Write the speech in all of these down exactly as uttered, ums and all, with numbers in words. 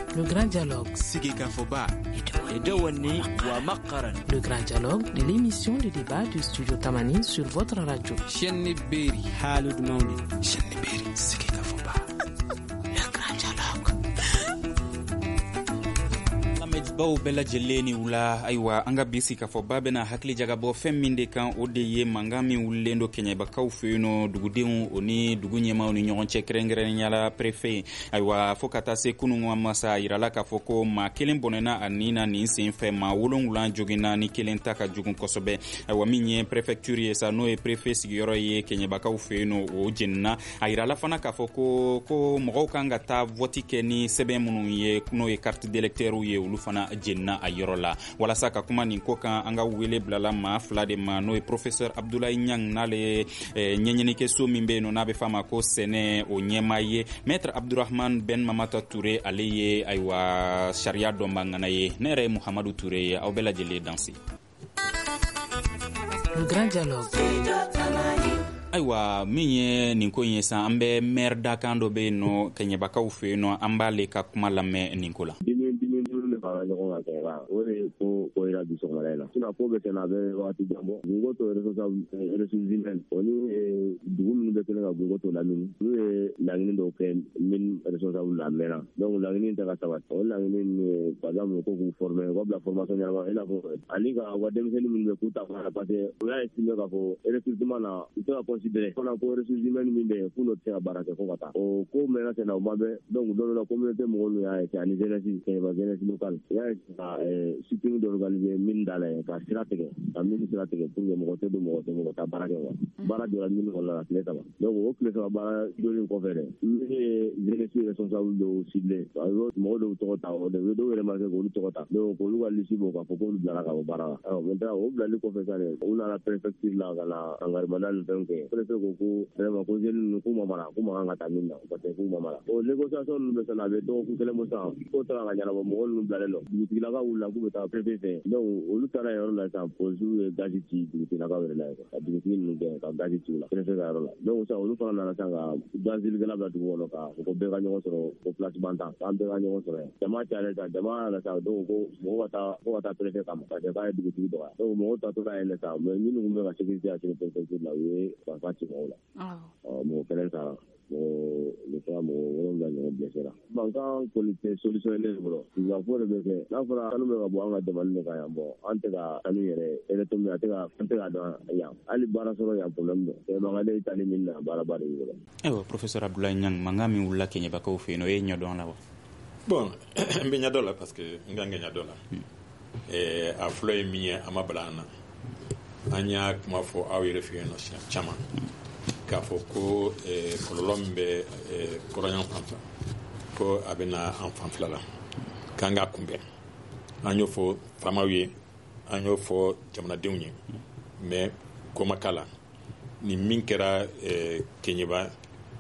Le grand dialogue. Sigeka Foba. Edewani wa Makaran. Le grand dialogue de l'émission de débat du studio Tamani sur votre radio. Chenni Beri. Halud Mauli. Chenni Beri. Sigeka Foba. Le grand dialogue. baw bela jeleni wula aywa anga bisi ka fo babena hakli jaga bo femminde kan o de ye mangami wulendo kenya bakaw feyno dugudin oni dugunyema oni nyon chekrengere nyala prefet aywa fokata se kunu masa irala ka foko ma kelen bonena anina ni sin fe ma wolon wulan jogina ni kelen taka jugun kosobe aywa minye prefecture ye sa no e prefet sigiro ye kenya bakaw feyno o jenna ayirala fana ka foko ko mo kanga ta voti keni sebe munu ye kuno e carte d'électeur ye wulu fana jenna ayorola wala saka kuma nin ko kan anga wele blala ma fla de ma no e professeur Abdoulaye Nyang nale eh, nyenyeni ke so mimbe no nabe fama ko sene o nyemaye maître Abdourahmane Ben Mamata Touré aleye aywa sharia domba nganaye nere Muhammadu Touré au bela jele dansi le grand dialogue. Aywa minye ninko yesa ambe merda kando be no kenya bakaw fe no ambale ka kuma lame ninkola para ɲɔgɔn ka kɛ ka o de ko ko ira bi sɔgɔmada in na sinon ko bɛ tɛna a bɛ waati jan bɔ bungo to responsable ressources humaines o ni dugu minnu bɛ kelen ka bungo to lamini n'u ye laɲini dɔw kɛ min responsable la mɛnna donc laɲini tɛ ka sabati o laɲini ni par exemple ko k'u former ko bila formation ɲɛnama i n'a fɔ ani ka wa denmisɛnnin minnu bɛ k'u ta fana parce que o y'a estimé k'a fɔ recrutement na u tɛ ka considérer fana ko ressources humaines min bɛ yen k'u n'o tɛ se ka baara kɛ fo ka taa o ko mɛnna sen na o ma bɛn donc don dɔ la communauté mɔgɔw n'u y'a kɛ ani jeunesse kɛɲɛba jeunesse locale il y a ka soutien d'organiser min dala ka sira tigɛ ka min sira tigɛ pour que mɔgɔ tɛ don mɔgɔ tɛ mɔgɔ ta baara kɛ wa baara jɔra min kɔnɔ la tile saba donc o tile saba baara jɔlen kɔfɛ dɛ min ye jeunesse responsable dɔw ciblé mɔgɔ dɔw tɔgɔ ta o de dɔw yɛrɛ ma kɛ k'olu tɔgɔ ta donc olu ka liste b'o k'a fɔ k'olu bilara ka bɔ baara la alors maintenant o bilali kɔfɛ sa dɛ u nana préfecture la ka na engagement ni fɛnw kɛ préfet ko ko vraiment ko jeune ninnu k'u ma mara k'u ma kan ka taa min na parce que k'u ma mara o négociation ninnu bɛ sɔn a bɛ dɔgɔkun kelen bɔ sisan k'o taara ka ɲɛnabɔ mɔgɔ ninnu bilalen don dugutigilakaw wulila k'u bɛ taa préfet fɛ donc olu taara yɔrɔ la sisan polisiw ye gazi ci dugutigilakaw yɛrɛ la ye ka dugutigi ninnu gɛn ka gazi ci u la préfet ka yɔrɔ la donc sisan olu fana nana sisan ka gazilikɛla bila dugu kɔnɔ ka fɔ ko bɛɛ ka ɲɔgɔn sɔrɔ ko place bantan k'an bɛɛ ka ɲɔgɔn sɔrɔ yan jama cayalen sisan jama nana sisan donc ko mɔgɔw ka taa fo ka taa préfet kama parce que k'a ye dugutigi dɔgɔya donc mɔgɔw taatɔla yen sisan mais minnu tun bɛ ka sécurité assurer préfecture la u ye fanfan ci mɔgɔw la mɔgɔ kelen sara mɔgɔ le fɔra mɔgɔ wolonwula ɲɔgɔn blessé la mankan kɔni tɛ solution ye ne bolo sigikafɔ de bɛ kɛ n'a fɔra kanu bɛ ka bɔ an ka jamana de kan yan bɔn an tɛ ka kanu yɛrɛ électron min a tɛ ka an tɛ ka dɔn yan hali baara sɔrɔ yan problème dɔ kɛbagaden tali min na baaraba de y'i bolo. Ayiwa professeur Abdoulaye Nyang mankan min wulila kɛɲɛbakaw fɛ yen nɔ o ye ɲɛdɔn la wa. Bon n bɛ ɲɛdɔn la parce que n ka n kɛ ɲɛdɔn la a fɔlɔ ye min ye a ma bila an na an y'a kuma fɔ aw yɛrɛ fɛ yen nɔ siɲɛ caman. K'a fɔ ko kɔlɔlɔ min bɛ kɔrɔɲan fanfɛ ko a bɛ na an fanfɛla la k'an k'a kunbɛn an y'o fɔ faamaw ye an y'o fɔ jamanadenw ye mais ko ma k'a la ni min kɛra Keɲeba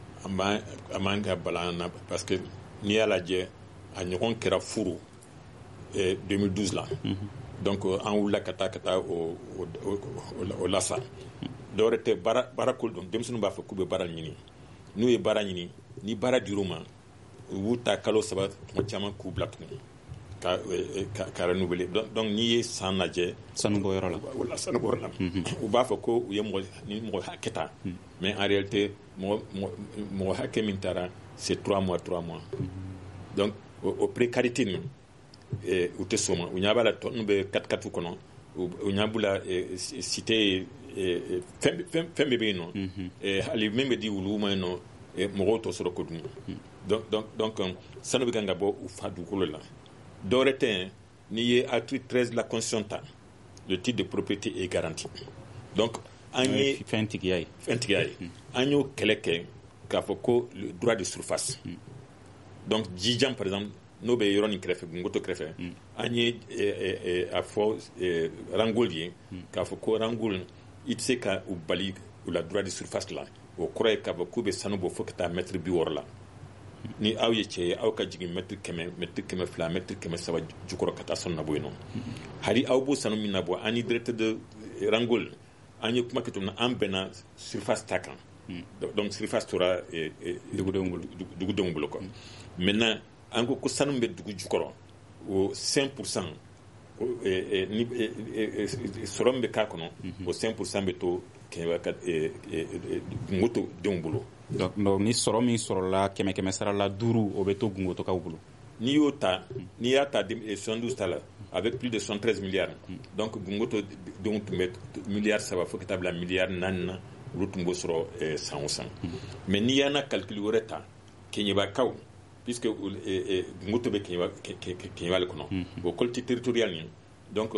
a man ka bala an na parce que n'i y'a lajɛ a ɲɔgɔn kɛra furu deux mille douze la donc an wulila ka taa ka taa o lasa dɔwɛrɛ tɛ baara baara ko dɔn denmisɛnninw b'a fɔ k'u bɛ baara ɲini n'u ye baara ɲini ni baara dir'u ma u b'u ta kalo saba tuma caman k'u bila tuguni ka ka ka renouveler donc n'i ye san lajɛ sanubɔyɔrɔ la wala sanubɔyɔrɔ la u b'a fɔ ko u ye mɔgɔ ni mɔgɔ hakɛ ta mais en réalité mɔgɔ mɔgɔ hakɛ min taara c'est trois mois trois mois donc o précarité nin u tɛ sɔn ma u ɲɛ b'a la tɔ ninnu bɛ quatre quatre kɔnɔ u ɲɛ b'u la cité fɛn bɛɛ bɛ yen nɔ hali min bɛ di wuluw ma yen nɔ mɔgɔw tɔ sɔrɔ kojugu donc donc sanu bɛ kan ka bɔ u fa dugukolo la dɔwɛrɛ tɛ n'i ye article treize la constitution ta le titre de propriété est garanti donc an ye fɛn tigiya ye fɛn tigiya ye an y'o kɛlɛ kɛ k'a fɔ ko le droit de surface donc Jijan par exemple n'o bɛ yɔrɔ nin kɛrɛfɛ Gungoto kɛrɛfɛ an ye a fɔ Rangol ye k'a fɔ ko Rangol i tɛ se ka u bali u la droit de surface la o kɔrɔ ye k'a fɔ k'u bɛ sanu bɔ fo ka taa mètre bi wɔɔrɔ la ni aw ye cɛ ye aw ka jigin mètre kɛmɛ mètre kɛmɛ fila mètre kɛmɛ saba jukɔrɔ ka taa sanu nabɔ yen nɔ hali aw b'o sanu min nabɔ an ni directeur de Rangol an ye kuma kɛ cogo min na an bɛnna surface ta kan donc surface tora dugudenw bolo quoi maintenant an ko ko sanu bɛ dugu jukɔrɔ o cinq pour cent ni sɔrɔ min bɛ k'a kɔnɔ o cinq pour cent bɛ to kɛmɛ ka gungoto denw bolo. donc ni sɔrɔ min sɔrɔla kɛmɛ kɛmɛ sara la duuru o bɛ to gungotokaw bolo. n'i y'o ta n'i y'a ta soixante-douze ta la avec plus de soixante-treize milliards donc gungoto denw tun bɛ miliyari saba fo ka taa bila miliyari naani na olu tun b'o sɔrɔ san o san mais n'i y'an na calcul wɛrɛ ta keɲebakaw puisque gungoto bɛ keɲeba le kɔnɔ o collectivité territoriale nin donc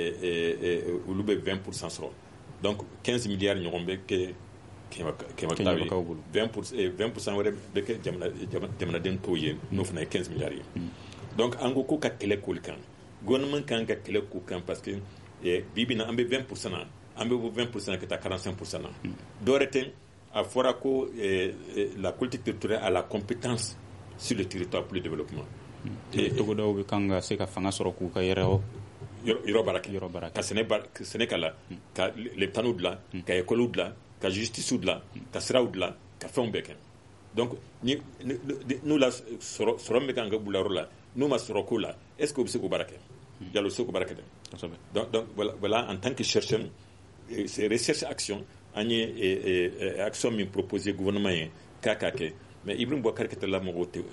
olu bɛ vingt pour cent sɔrɔ donc quinze milliards ɲɔgɔn bɛ kɛ keɲebakaw bolo vingt pour cent wɛrɛ bɛ kɛ jamanaden tɔw ye n'o fana ye quinze milliards ye donc an ko ko ka kɛlɛ k'olu kan gouvernement kan ka kɛlɛ k'u kan parce que bi bi na an bɛ vingt pour cent na an bɛ bɔ vingt pour cent ka taa quarante-cinq pour cent na dɔwɛrɛ tɛ a fɔra ko la collectivité territoriale a la compétence sur le territoire pour le développement. togodaw bɛ kan ka se ka fanga sɔrɔ k'u ka yɛrɛ yɔrɔ baara kɛ ka sɛnɛ k'a la ka lepitaniw dilan ka ekɔliw dilan ka justice dilan ka siraw dilan ka fɛnw bɛɛ kɛ donc n'u la sɔrɔ min bɛ kan ka bula yɔrɔ la n'u ma sɔrɔ ko la est ce que u bɛ se k'o baara kɛ yala u bɛ se k'o baara kɛ dɛ donc donc voilà en tant que chercheur c'est recherche action an ye action min proposer gouvernement ye k'a k'a kɛ mais Ibrahim Boubacar Keïta mɔgɔw tɛ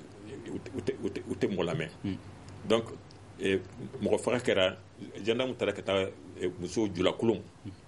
u tɛ mɔgɔ lamɛn donc mɔgɔ faga kɛra gendarme taara ka taa muso julakolon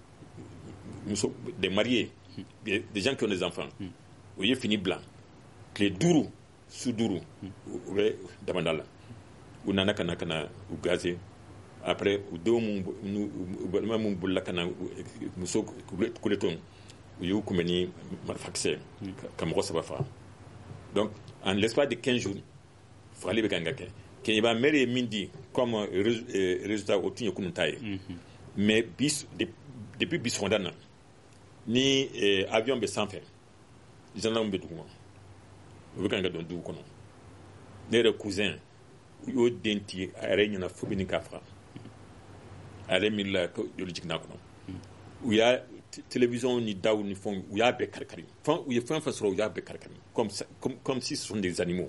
muso des mariés des gens qui ont des enfants u ye fini bila tile duuru su duuru u bɛ damanda la u nana ka na ka na u gaze après u denw balima minnu bolila ka na muso kuleton u y'u kunbɛn ni marifakisɛ ka mɔgɔ saba faga donc en l'espace de quinze jours fagali bɛ kan ka kɛ Keɲeba maire ye min di comme résultat o tun ye kunun ta ye mais depuis bi sɔgɔmada na ni avion bɛ sanfɛ gendarme bɛ duguma u bɛ kan ka don dugu kɔnɔ ne yɛrɛ cousin u y'o den tigɛ a yɛrɛ ɲɛna fo bɛ ni k'a faga a yɛrɛ miirila ko joli jiginna kɔnɔ u y'a télévision ni daw ni fɛnw u y'a bɛɛ kari-kari u ye fɛn fɛn sɔrɔ u y'a bɛɛ kari-kari comme comme comme si ce sont des animaux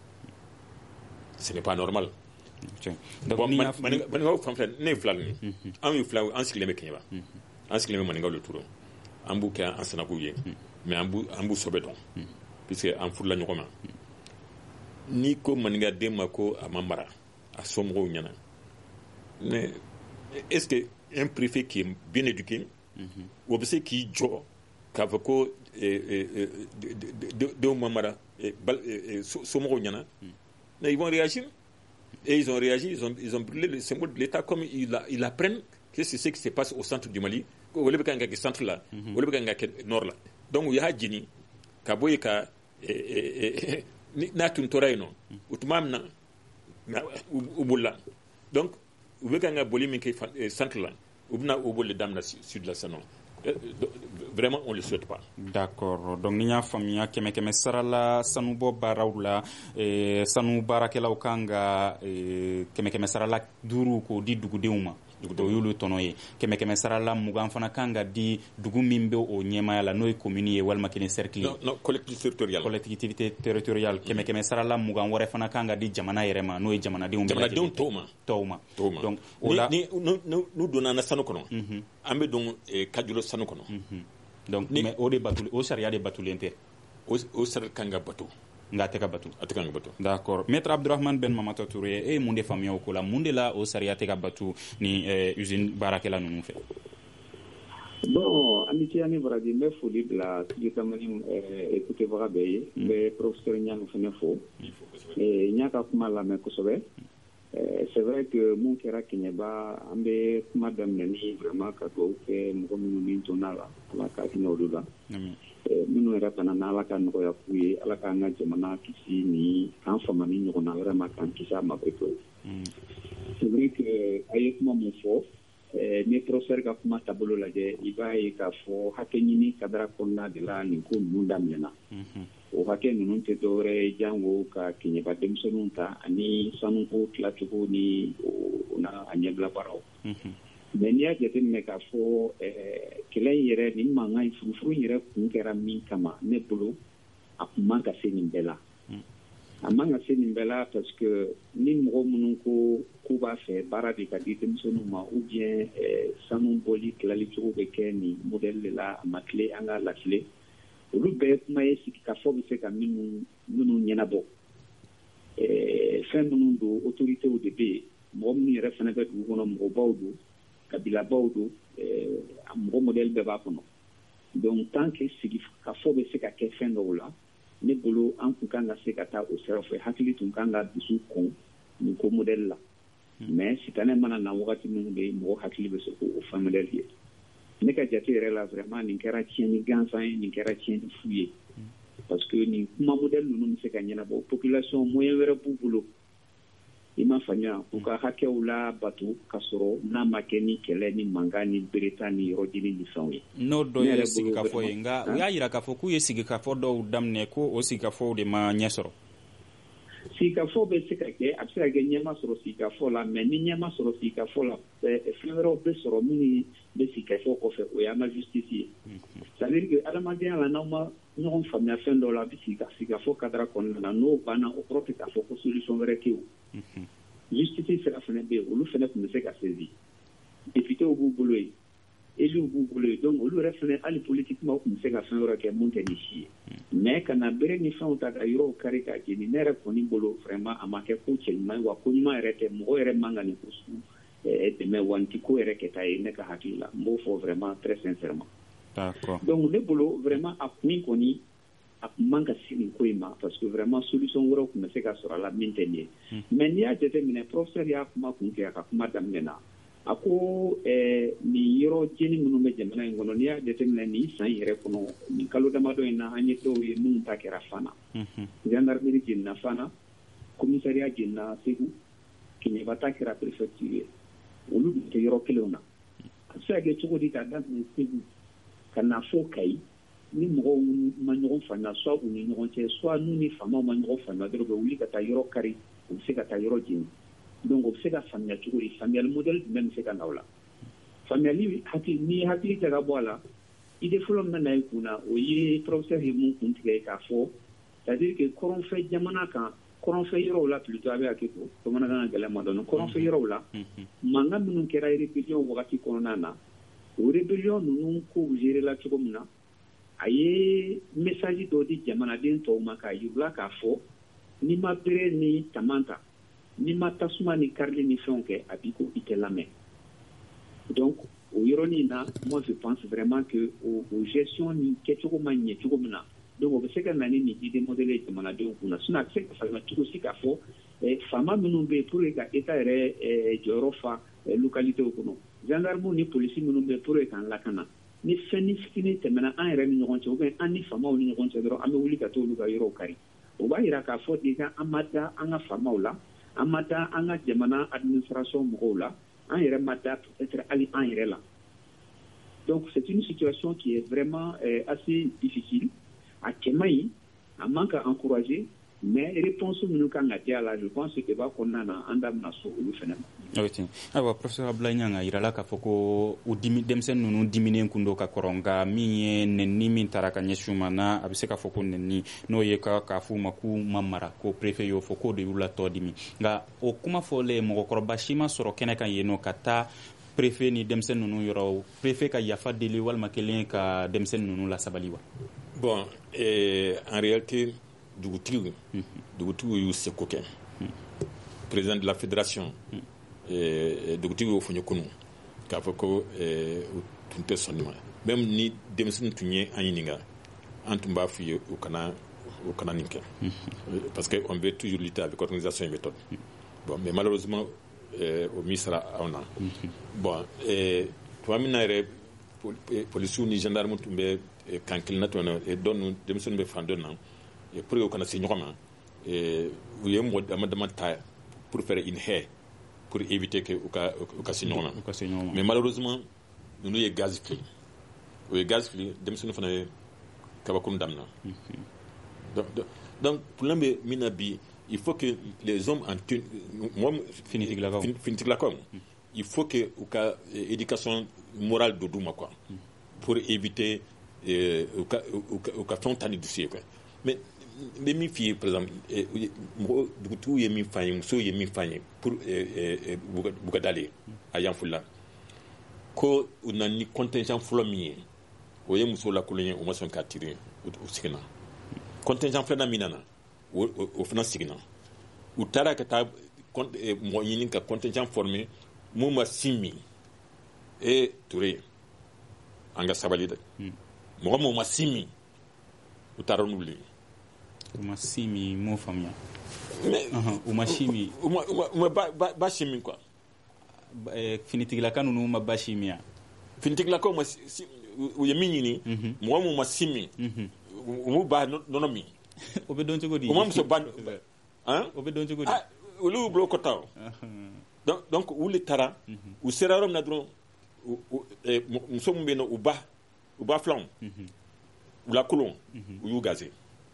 ce n'est pas normal. bon maninkaw fan fɛ ne ye fila nin an ye fila an sigilen bɛ Keɲeba an sigilen bɛ maninkaw le turo an b'u kɛ an sanakuw ye mais an b'u an b'u sɔbɛ dɔn puisque an furula ɲɔgɔn ma n'i ko maninkaden ma ko a ma mara a somɔgɔw ɲɛna mais est-ce que un préfet qui est bien éduqué o bɛ se k'i jɔ k'a fɔ ko denw ma mara somɔgɔw ɲɛna mais ils vont réagir et ils ont réagi ils ont ils ont brûlé le symbole de l'État comme ils ils apprennent que c'est ce qui se passe au centre du Mali ko wole bɛ kan ka kɛ centre la wole bɛ kan ka kɛ nord la donc u y'a jeni ka bɔ yen ka n'a tun tora yen nɔ o tuma min na u bolila donc u bɛ kan ka boli min kɛ centre la u bɛna o boli daminɛ sud la sisan vraiment on le souhaite pas. D'accord. Donc ni y'a faamuya kɛmɛ kɛmɛ sara la sanubɔ baaraw la eh, sanu baarakɛlaw kan ka eh, kɛmɛ kɛmɛ sara la duuru k'o di dugudenw ma o y'olu tɔnɔ ye kɛmɛ kɛmɛ sara la mugan fana kan ka di dugu min bɛ o ɲɛmaya la n'o ye commune ye walima kelen cercle non non collectivité territoriale collectivité territoriale kɛmɛ kɛmɛ sara la mugan wɛrɛ fana kan ka di jamana yɛrɛ ma n'o ye jamanadenw bɛɛ jamanadenw tɔw ma tɔw ma donc o la ni n'u donna an na sanu kɔnɔ an bɛ don kajolo sanu kɔnɔ donc mais o de batule o sariya de batulen tɛ o sariya kan ka bato nka a tɛ ka bato a tɛ kan ka bato d'accord maître Abdurahmane Ben Mamata Touré e ye mun de faamuya o ko la mun de la o sariya tɛ ka bato ni usine baarakɛla ninnu fɛ bon an ni ce ani baraji n bɛ foli bila studio tamani écoutebaga bɛɛ ye n bɛ professeur Ɲangi fana fo n y'a ka kuma lamɛn kosɛbɛ c'est vrai que mun kɛra Keɲeba an bɛ kuma daminɛ ni vraiment ka dugawu kɛ mɔgɔ minnu ni donna la ala ka hinɛ olu la minnu yɛrɛ fana n'ala ka nɔgɔya k'u ye ala k'an ka jamana kisi ni k'an fama ni ɲɔgɔn na vraiment k'an kisi a ma pewu c'est vrai que a ye kuma min fɔ ni professeur ka kuma taabolo lajɛ i b'a ye k'a fɔ hakɛ ɲini kadara kɔnɔna de la nin ko ninnu daminɛna o hakɛ ninnu tɛ dɔwɛrɛ ye jango ka Keɲeba denmisɛnninw ta ani sanuko tilacogo ni o na a ɲɛbila baaraw mais n'i y'a jateminɛ k'a fɔ kɛlɛ in yɛrɛ nin mankan in furufuru in yɛrɛ kun kɛra min kama ne bolo a kun man ka se nin bɛɛ la a man ka se nin bɛɛ la parce que ni mɔgɔ minnu ko k'u b'a fɛ baara de ka di denmisɛnninw ma ou bien sanu bɔli tilali cogo bɛ kɛ nin modèle de la a ma tile an ka latile olu bɛɛ kuma ye sigi ka fɔ bɛ se ka minnu minnu ɲɛnabɔ fɛn minnu don autoritéw de bɛ yen mɔgɔ minnu yɛrɛ fana bɛ dugu kɔnɔ mɔgɔbaw don kabilabaw don mɔgɔ modèle bɛɛ b'a kɔnɔ donc tant que sigi ka fɔ bɛ se ka kɛ fɛn dɔw la ne bolo an kun kan ka se ka taa o sira fɛ hakili tun kan ka dusu kun nin ko modèle la mais sitanɛ mana na wagati minnu bɛ yen mɔgɔ hakili bɛ se k'o fɛn modèle ye ne ka jate yɛrɛ la vraiment nin kɛra tiɲɛni gansan ye nin kɛra tiɲɛni fu ye parce que nin kuma modèle ninnu bɛ se ka ɲɛnabɔ population moyen wɛrɛ b'u bolo i ma faamuya u ka hakɛw la bato ka sɔrɔ n'a ma kɛ ni kɛlɛ ni mankan ni bereta ni yɔrɔdini ni fɛnw ye n'o dɔ ye sigikafɔ ye nka u y'a jira k'a fɔ k'u ye sigikafɔ dɔw daminɛ ko o sigikafɔw de ma ɲɛ sɔrɔ sigikafɔ bɛ se ka kɛ a bɛ se ka kɛ ɲɛma sɔrɔ sigikafɔ la mais ni ɲɛma sɔrɔ sigikafɔ la fɛn wɛrɛw bɛ sɔrɔ minnu bɛ sigikafɔ kɔfɛ o y'an ka justice ye c'est à dire que adamadenya la n'aw ma ɲɔgɔn faamuya fɛn dɔw la a bɛ sigikafɔ kadara kɔnɔna na n'o banna o kɔrɔ tɛ k'a fɔ ko solution wɛrɛ tɛ o justice sira fana bɛ yen olu fana tun bɛ se ka saisir députéw b'u bolo yen éluw b'u bolo yen donc olu yɛrɛ fana hali politiquement tun bɛ se ka fɛn wɛrɛ kɛ mun tɛ ni si ye mais ka na bere ni fɛnw ta ka yɔrɔw kari ka jeni ne yɛrɛ kɔni bolo vraiment a ma kɛ ko cɛɲuman ye wa ko ɲuman yɛrɛ tɛ mɔgɔ yɛrɛ man ka nin ko sugu dɛmɛ wa nin tɛ ko yɛrɛ kɛta ye ne ka hakili la n b'o fɔ vraiment très sincèrement donc ne bolo vraiment a kun kɔni a kun man ka si nin ko in ma parce que vraiment solution wɛrɛw tun bɛ se ka sɔrɔ a la min tɛ nin ye mais n'i y'a jateminɛ professeur y'a kuma kun kɛ a ka kuma daminɛ na a ko nin yɔrɔ jeni minnu bɛ jamana in kɔnɔ n'i y'a jateminɛ nin san yɛrɛ kɔnɔ nin kalo damadɔ in na an ye dɔw ye minnu ta kɛra Fana gendarmerie jenina Fana commissariat jenina Segu Keɲeba ta kɛra préfecture ye olu tɛ yɔrɔ kelenw na a bɛ se ka kɛ cogo di ka daminɛ Segu ka na fɔ Kayi ni mɔgɔw ma ɲɔgɔn faamuya soit u ni ɲɔgɔn cɛ soit n'u ni faamaw ma ɲɔgɔn faamuya dɔrɔn u bɛ wuli ka taa yɔrɔ kari u bɛ se ka taa yɔrɔ jeni donc o bɛ se ka faamuya cogo di faamuyali modèle jumɛn bɛ se ka na o la faamuyali hakili ni hakili tɛ ka bɔ a la idée fɔlɔ min na i kun na o ye professeur ye mun kun tigɛ k'a fɔ c'est à dire que kɔrɔnfɛ jamana kan kɔrɔnfɛ yɔrɔw la plutôt a bɛ hakɛ to bamanankan ka gɛlɛn ma dɔɔnin kɔrɔnfɛ yɔrɔw la mankan minnu kɛra rébellion wagati kɔnɔna na o rébellion ninnu kow gérer la cogo min na a ye message dɔ di jamanaden tɔw ma k'a yirula k'a fɔ n'i ma bere ni taman ta n'i ma tasuma ni karili ni fɛnw kɛ a b'i ko i tɛ lamɛn donc o yɔrɔnin na moi je pense vraiment que o gestion ni kɛcogo ma ɲɛ cogo min na donc o bɛ se ka na ni nin idée modèle ye jamanadenw kunna sinon a bɛ se ka faamuya cogo si k'a fɔ faama minnu bɛ yen pour que ka état yɛrɛ jɔyɔrɔ fa localitéw kɔnɔ gendarmew ni polisi minnu bɛ yen pour que k'an lakana ni fɛn ni fitinin tɛmɛna an yɛrɛ ni ɲɔgɔn cɛ ou bien an ni faamaw ni ɲɔgɔn cɛ dɔrɔn an bɛ wuli ka t'olu ka yɔrɔw kari o b'a jira k'a fɔ déjà an ma da an ka faamaw la an ma da an ka jamana administration mɔgɔw la an yɛrɛ ma da peut-être hali an yɛrɛ la donc c'est une situation qui est vraiment euh, assez difficile a cɛ man ɲi a man ka encourager mais réponse minnu kan ka di a la je pense que débat kɔnɔna na an da bɛna so olu fana ma. ok ayiwa professeur Abdoulaye Niang a yirala k'a fɔ ko u dimi denmisɛnnin ninnu diminen kun don ka kɔrɔ nka min ye nɛni min taara ka ɲɛsin u ma na a bɛ se k'a fɔ ko nɛni n'o ye ka k'a fɔ u ma k'u ma mara ko préfet y'o fɔ k'o de y'u la tɔ dimi nka o kuma fɔlen mɔgɔkɔrɔba si ma sɔrɔ kɛnɛ kan yen nɔ ka taa préfet ni denmisɛnnin ninnu yɔrɔ préfet ka yafa deli walima kelen ka denmisɛnnin ninnu lasabali wa. bon eh, en réalité dugutigiw dugutigiw y'u seko kɛ président de la fédération dugutigiw y'o fɔ n ye kunun k'a fɔ ko u tun tɛ sɔn nin ma même ni denmisɛnnin tun ye an ɲininka an tun b'a f'i ye u kana u kana nin kɛ parce que on veut toujours lutter avec organisation et méthode bon mais malheureusement o min sera anw na bon tuma min na yɛrɛ polisiw ni gendarme tun bɛ kan kelen na tun na dɔ ninnu denmisɛnninw bɛ fan dɔ na pour que u kana se ɲɔgɔn ma u ye mɔgɔ dama dama ta pour faire une haie pour éviter que u ka u ka se ɲɔgɔn ma mais malheureusement ninnu ye gaz fili o ye gaz fili denmisɛnninw fana ye kabakuru daminɛ donc donc problème bɛ min na bi il faut que les hommes en tenue moi finitigilakaw il faut que u ka éducation morale do d'u ma quoi pour éviter u ka u ka fɛnw ta ni dusu ye quoi mais bɛ min f'i ye par exemple mɔgɔ dugutigiw ye min f'an ye musow ye min f'an ye pour bugadale a yanfula ko u na ni contingent fɔlɔ min ye o ye musow lakolon ye o ma sɔn k'a tiri u seginna contingent filanan min nana o fana seginna u taara ka taa mɔgɔ ɲini ka contingent former mun ma sin min e Ture an ka sabali dɛ mɔgɔ mun ma sin min u taara n'u le u ma sin min m'o faamuya u ma sin min u ma ba sin min quoi finitigilaka ninnu ma ba sin min finitigilakaw ma u ye min ɲini mɔgɔ mun ma sin min u m'u ba nɔnɔ min o bɛ dɔn cogo di o ma muso ba o bɛ dɔn cogo di olu y'u bolo kɔta o donc u le taara u sera yɔrɔ min na dɔrɔn muso min bɛ yen nɔ u ba u ba filanw u lakolon u y'u gaze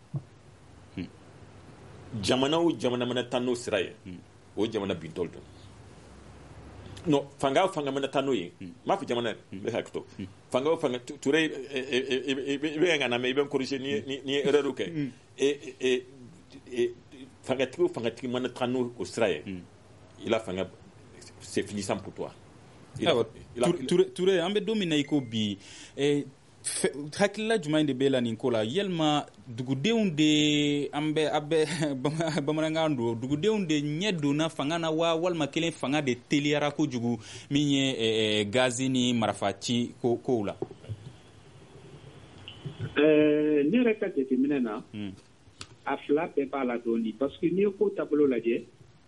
jamana o jamana mana taa n'o sira ye o jamana bintɔl don non fanga o fanga mana taa n'o ye n m'a fɔ jamana n bɛ hakili to fanga o fanga Ture i bɛ n ka na mɛ i bɛ n corriger ni ye erreur kɛ fangatigi o fangatigi mana taa n'o sira ye il a fanga c'est finissant pour toi. Ture an bɛ don min na i ko bi hakilila jumɛn de b'e la nin ko la yalima dugudenw de an bɛ a bɛ bamanankan don dugudenw de ɲɛ donna fanga na wa walima kelen fanga de teliyara kojugu min ye gazi ni marifaci kow la. ne yɛrɛ ka jateminɛ na a fila bɛɛ b'a la dɔɔni parce que n'i ye ko taabolo lajɛ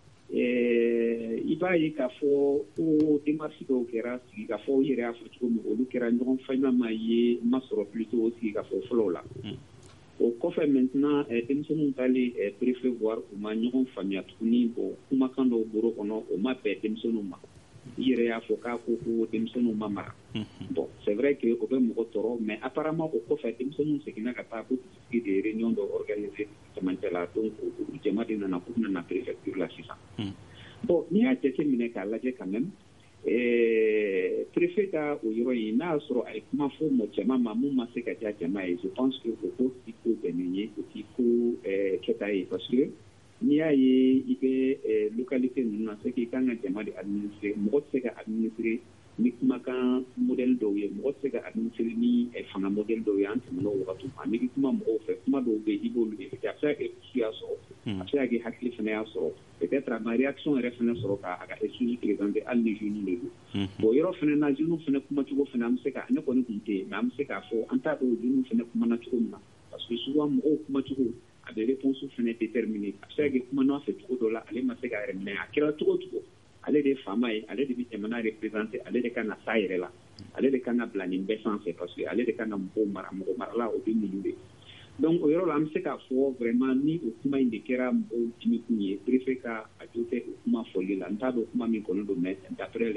i b'a ye k'a fɔ ko démarche dɔw kɛra sigi ka fɔ u yɛrɛ y'a fɔ cogo min olu kɛra ɲɔgɔn fahima ye ma sɔrɔ plutôt sigi ka fɔ fɔlɔw la o kɔfɛ maintenant denmisɛnninw taalen préfet voir u ma ɲɔgɔn faamuya tuguni bon kumakan dɔw bɔr'o kɔnɔ o ma bɛn denmisɛnninw ma i yɛrɛ y'a fɔ k'a ko ko denmisɛnninw ma mara bon c'est vrai que o bɛ mɔgɔ tɔɔrɔ mais apparemment o kɔfɛ denmisɛnninw seginna ka taa ko sigi de réunion dɔ organiser cɛmancɛ la donc jama de nana k'u nana préfecture la sisan bon n'i y'a jate minɛ k'a lajɛ quand même préfet ka o yɔrɔ in n'a y'a sɔrɔ a ye kuma fɔ mɔgɔ caman ma mun ma se ka diya jama ye je pense que o ko t'i ko bɛnnen ye o t'i ko kɛta ye parce que n'i y'a ye i bɛ localité ninnu na c'est que i kan ka jama de administrer mɔgɔ tɛ se ka administrer ni kumakan modèle dɔw ye mɔgɔ tɛ se ka administrer ni fanga modèle dɔw ye an tɛmɛn'o wagati ma n'i bɛ kuma mɔgɔw fɛ kuma dɔw bɛ yen i b'olu de fɛ a bɛ se ka kɛ dusu y'a sɔrɔ a bɛ se ka kɛ hakili fana y'a sɔrɔ peut-être a ma réaction yɛrɛ fana sɔrɔ k'a ka excuse présenter hali ni jeunes de don bon yɔrɔ fana na jeunes fana kumacogo fana an bɛ se ka ne kɔni tun tɛ yen mais an bɛ se k'a fɔ an t'a dɔn jeunes fana kumana cogo min na parce que souvent mɔgɔw kumacogo a bɛ réponse fana déterminer a bɛ se ka kɛ kuma n'a fɛ cogo dɔ la ale ma se k'a yɛrɛ minɛ a kɛra cogo cogo ale de ye faama ye ale de bɛ jamana représenter ale de kan ka s'a yɛrɛ la ale de kan ka bila nin bɛɛ sanfɛ parce que ale de kan ka mɔgɔw mara mɔgɔ marala o bɛ muɲu de donc o yɔrɔ la an bɛ se k'a fɔ vraiment ni o kuma in de kɛra mɔgɔw dimikun ye préfet ka a jo tɛ o kuma fɔli la n t'a dɔn kuma min kɔni don mais d'après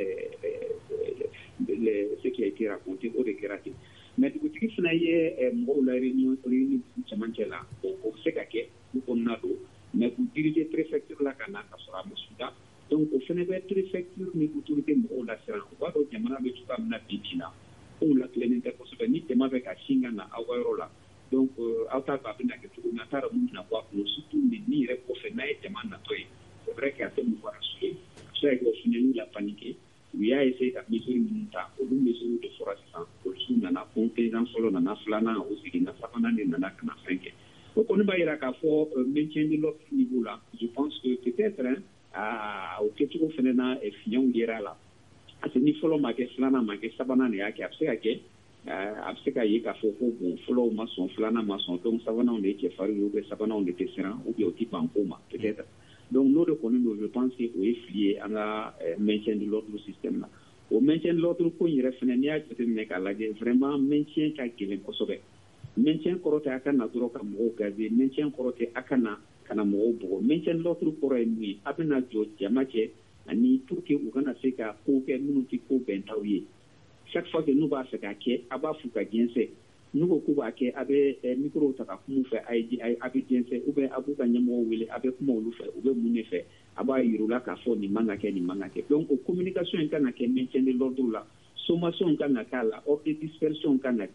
les ce qui a été raconté o de kɛra ten mais dugutigi fana ye mɔgɔw la réunion réunion cɛmancɛ la o bɛ se ka kɛ du kɔnɔna don mais k'u diriger préfecture la ka na ka sɔrɔ a ma suda donc o fana bɛ préfecture ni autorité mɔgɔw la siran u b'a dɔn jamana bɛ cogoya min na bi bi la kow latilennen tɛ kosɛbɛ ni jama bɛ ka sin ka na aw ka yɔrɔ la donc aw t'a dɔn a bɛ na kɛ cogo min a t'a dɔn mun bɛna bɔ a kɔnɔ surtout nin yɛrɛ kɔfɛ n'a ye jama natɔ ye c'est vrai que a tɛ mɔgɔ rassurer a bɛ se ka kɛ o fana n'u la paniquer u y'a essayer ka mesure minnu ta olu mesure de fɔra sisan polisiw nana contingent fɔlɔ nana filanan o seginna sabanan de nana ka na fɛn kɛ o kɔni b'a jira k'a fɔ maintien de l'ordre niveau la je pense que peut-être o kɛcogo fana na fiɲɛw yera la parce que ni fɔlɔ ma kɛ filanan ma kɛ sabanan de y'a kɛ a bɛ se ka kɛ a bɛ se ka ye k'a fɔ ko bon fɔlɔw ma sɔn filanan ma sɔn donc sabananw de ye cɛfarin ye ou bien sabananw de tɛ siran ou bien o tɛ ban ko ma peut-être donc n'o de kɔni don je pense que o ye fili ye an ka maintien de l'ordre système na o maintien de l'ordre ko in yɛrɛ fana n'i y'a jateminɛ k'a lajɛ vraiment maintien ka gɛlɛn kosɛbɛ maintien kɔrɔ tɛ a ka na dɔrɔn ka mɔgɔw gazer maintien kɔrɔ tɛ a ka na ka na mɔgɔw bugɔ maintien de l'ordre kɔrɔ ye mun ye a bɛna jɔ jama cɛ ani pour que u kana se ka ko kɛ minnu tɛ ko bɛntaw ye chaque fois que n'u b'a fɛ k'a kɛ a b'a f'u ka jɛnsɛ n'u ko k'u b'a kɛ a bɛ micro ta ka kuma u fɛ a ye a bɛ jɛnsɛ ou bien a b'u ka ɲɛmɔgɔw wele a bɛ kuma olu fɛ u bɛ mun de fɛ a b'a yir'u la k'a fɔ nin man ka kɛ nin man ka kɛ donc o communication in kan ka kɛ maintien de l'ordre la sommation kan ka k'a la ordre de dispersion kan ka di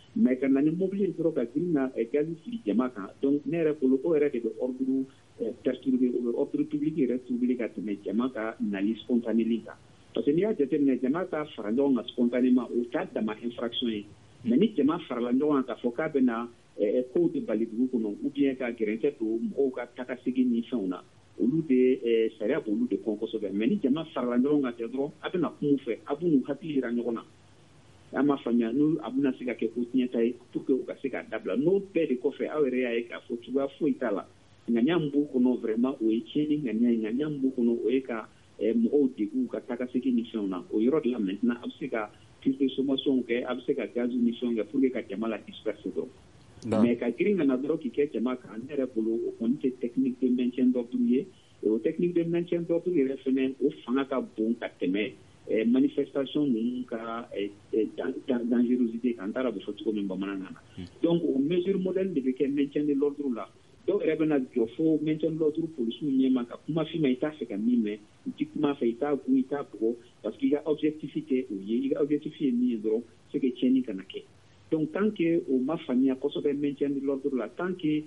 mais ka na ni mobile dɔrɔn ka girin na gaz fili jama kan donc ne yɛrɛ bolo o yɛrɛ de bɛ ordre perturber o bɛ ordre public yɛrɛ troubler ka tɛmɛ jama ka nali spontanément kan parce que n'i y'a jateminɛ jama ka fara ɲɔgɔn kan spontanément o t'a dama infraction ye mais ni jama farala ɲɔgɔn kan k'a fɔ k'a bɛ na kow de bali dugu kɔnɔ ou bien ka gɛrɛntɛ don mɔgɔw ka taga segin ni fɛnw na olu de sariya b'olu de kɔn kosɛbɛ mais ni jama farala ɲɔgɔn kan tɛ dɔrɔn a bɛna kuma fɛ a b'u n'u hakili yira ɲɔgɔn na a m'a faamuya n'u a bɛna se ka kɛ ko tiɲɛta ye pour que u ka se k'a dabila n'o bɛɛ de kɔfɛ aw yɛrɛ y'a ye k'a fɔ cogoya foyi t'a la ŋaniya min b'u kɔnɔ vraiment o ye tiɲɛni ŋaniya ye ŋaniya min b'u kɔnɔ o ye ka mɔgɔw degu ka taga segin ni fɛnw na o yɔrɔ de la maintenant a bɛ se ka titre de sommation kɛ a bɛ se ka gaz ni fɛnw kɛ pour que ka jama la disperser dɔrɔn mais ka girin ka na dɔrɔn k'i kɛ jama kan ne yɛrɛ bolo o kɔni tɛ technique de maintien d'ordre ye o technique de maintien d'ordre yɛrɛ fɛnɛ o fanga ka bon ka tɛmɛ manifestation ninnu ka dangerosité kan n taara bɛ fɔ cogo min bamanankan na donc o mesure modèle de bɛ kɛ maintien de l'ordre la dɔw yɛrɛ bɛna jɔ fo maintien de l'ordre policiers ɲɛma ka kuma f'i ma i t'a fɛ ka min mɛn i ti kuma fɛ i t'a gun i t'a bugɔ parce que i ka objectif tɛ o ye i ka objectif ye min ye dɔrɔn c'est que tiɲɛni kana kɛ donc tant que o ma faamuya kosɛbɛ maintien de l'ordre la tant que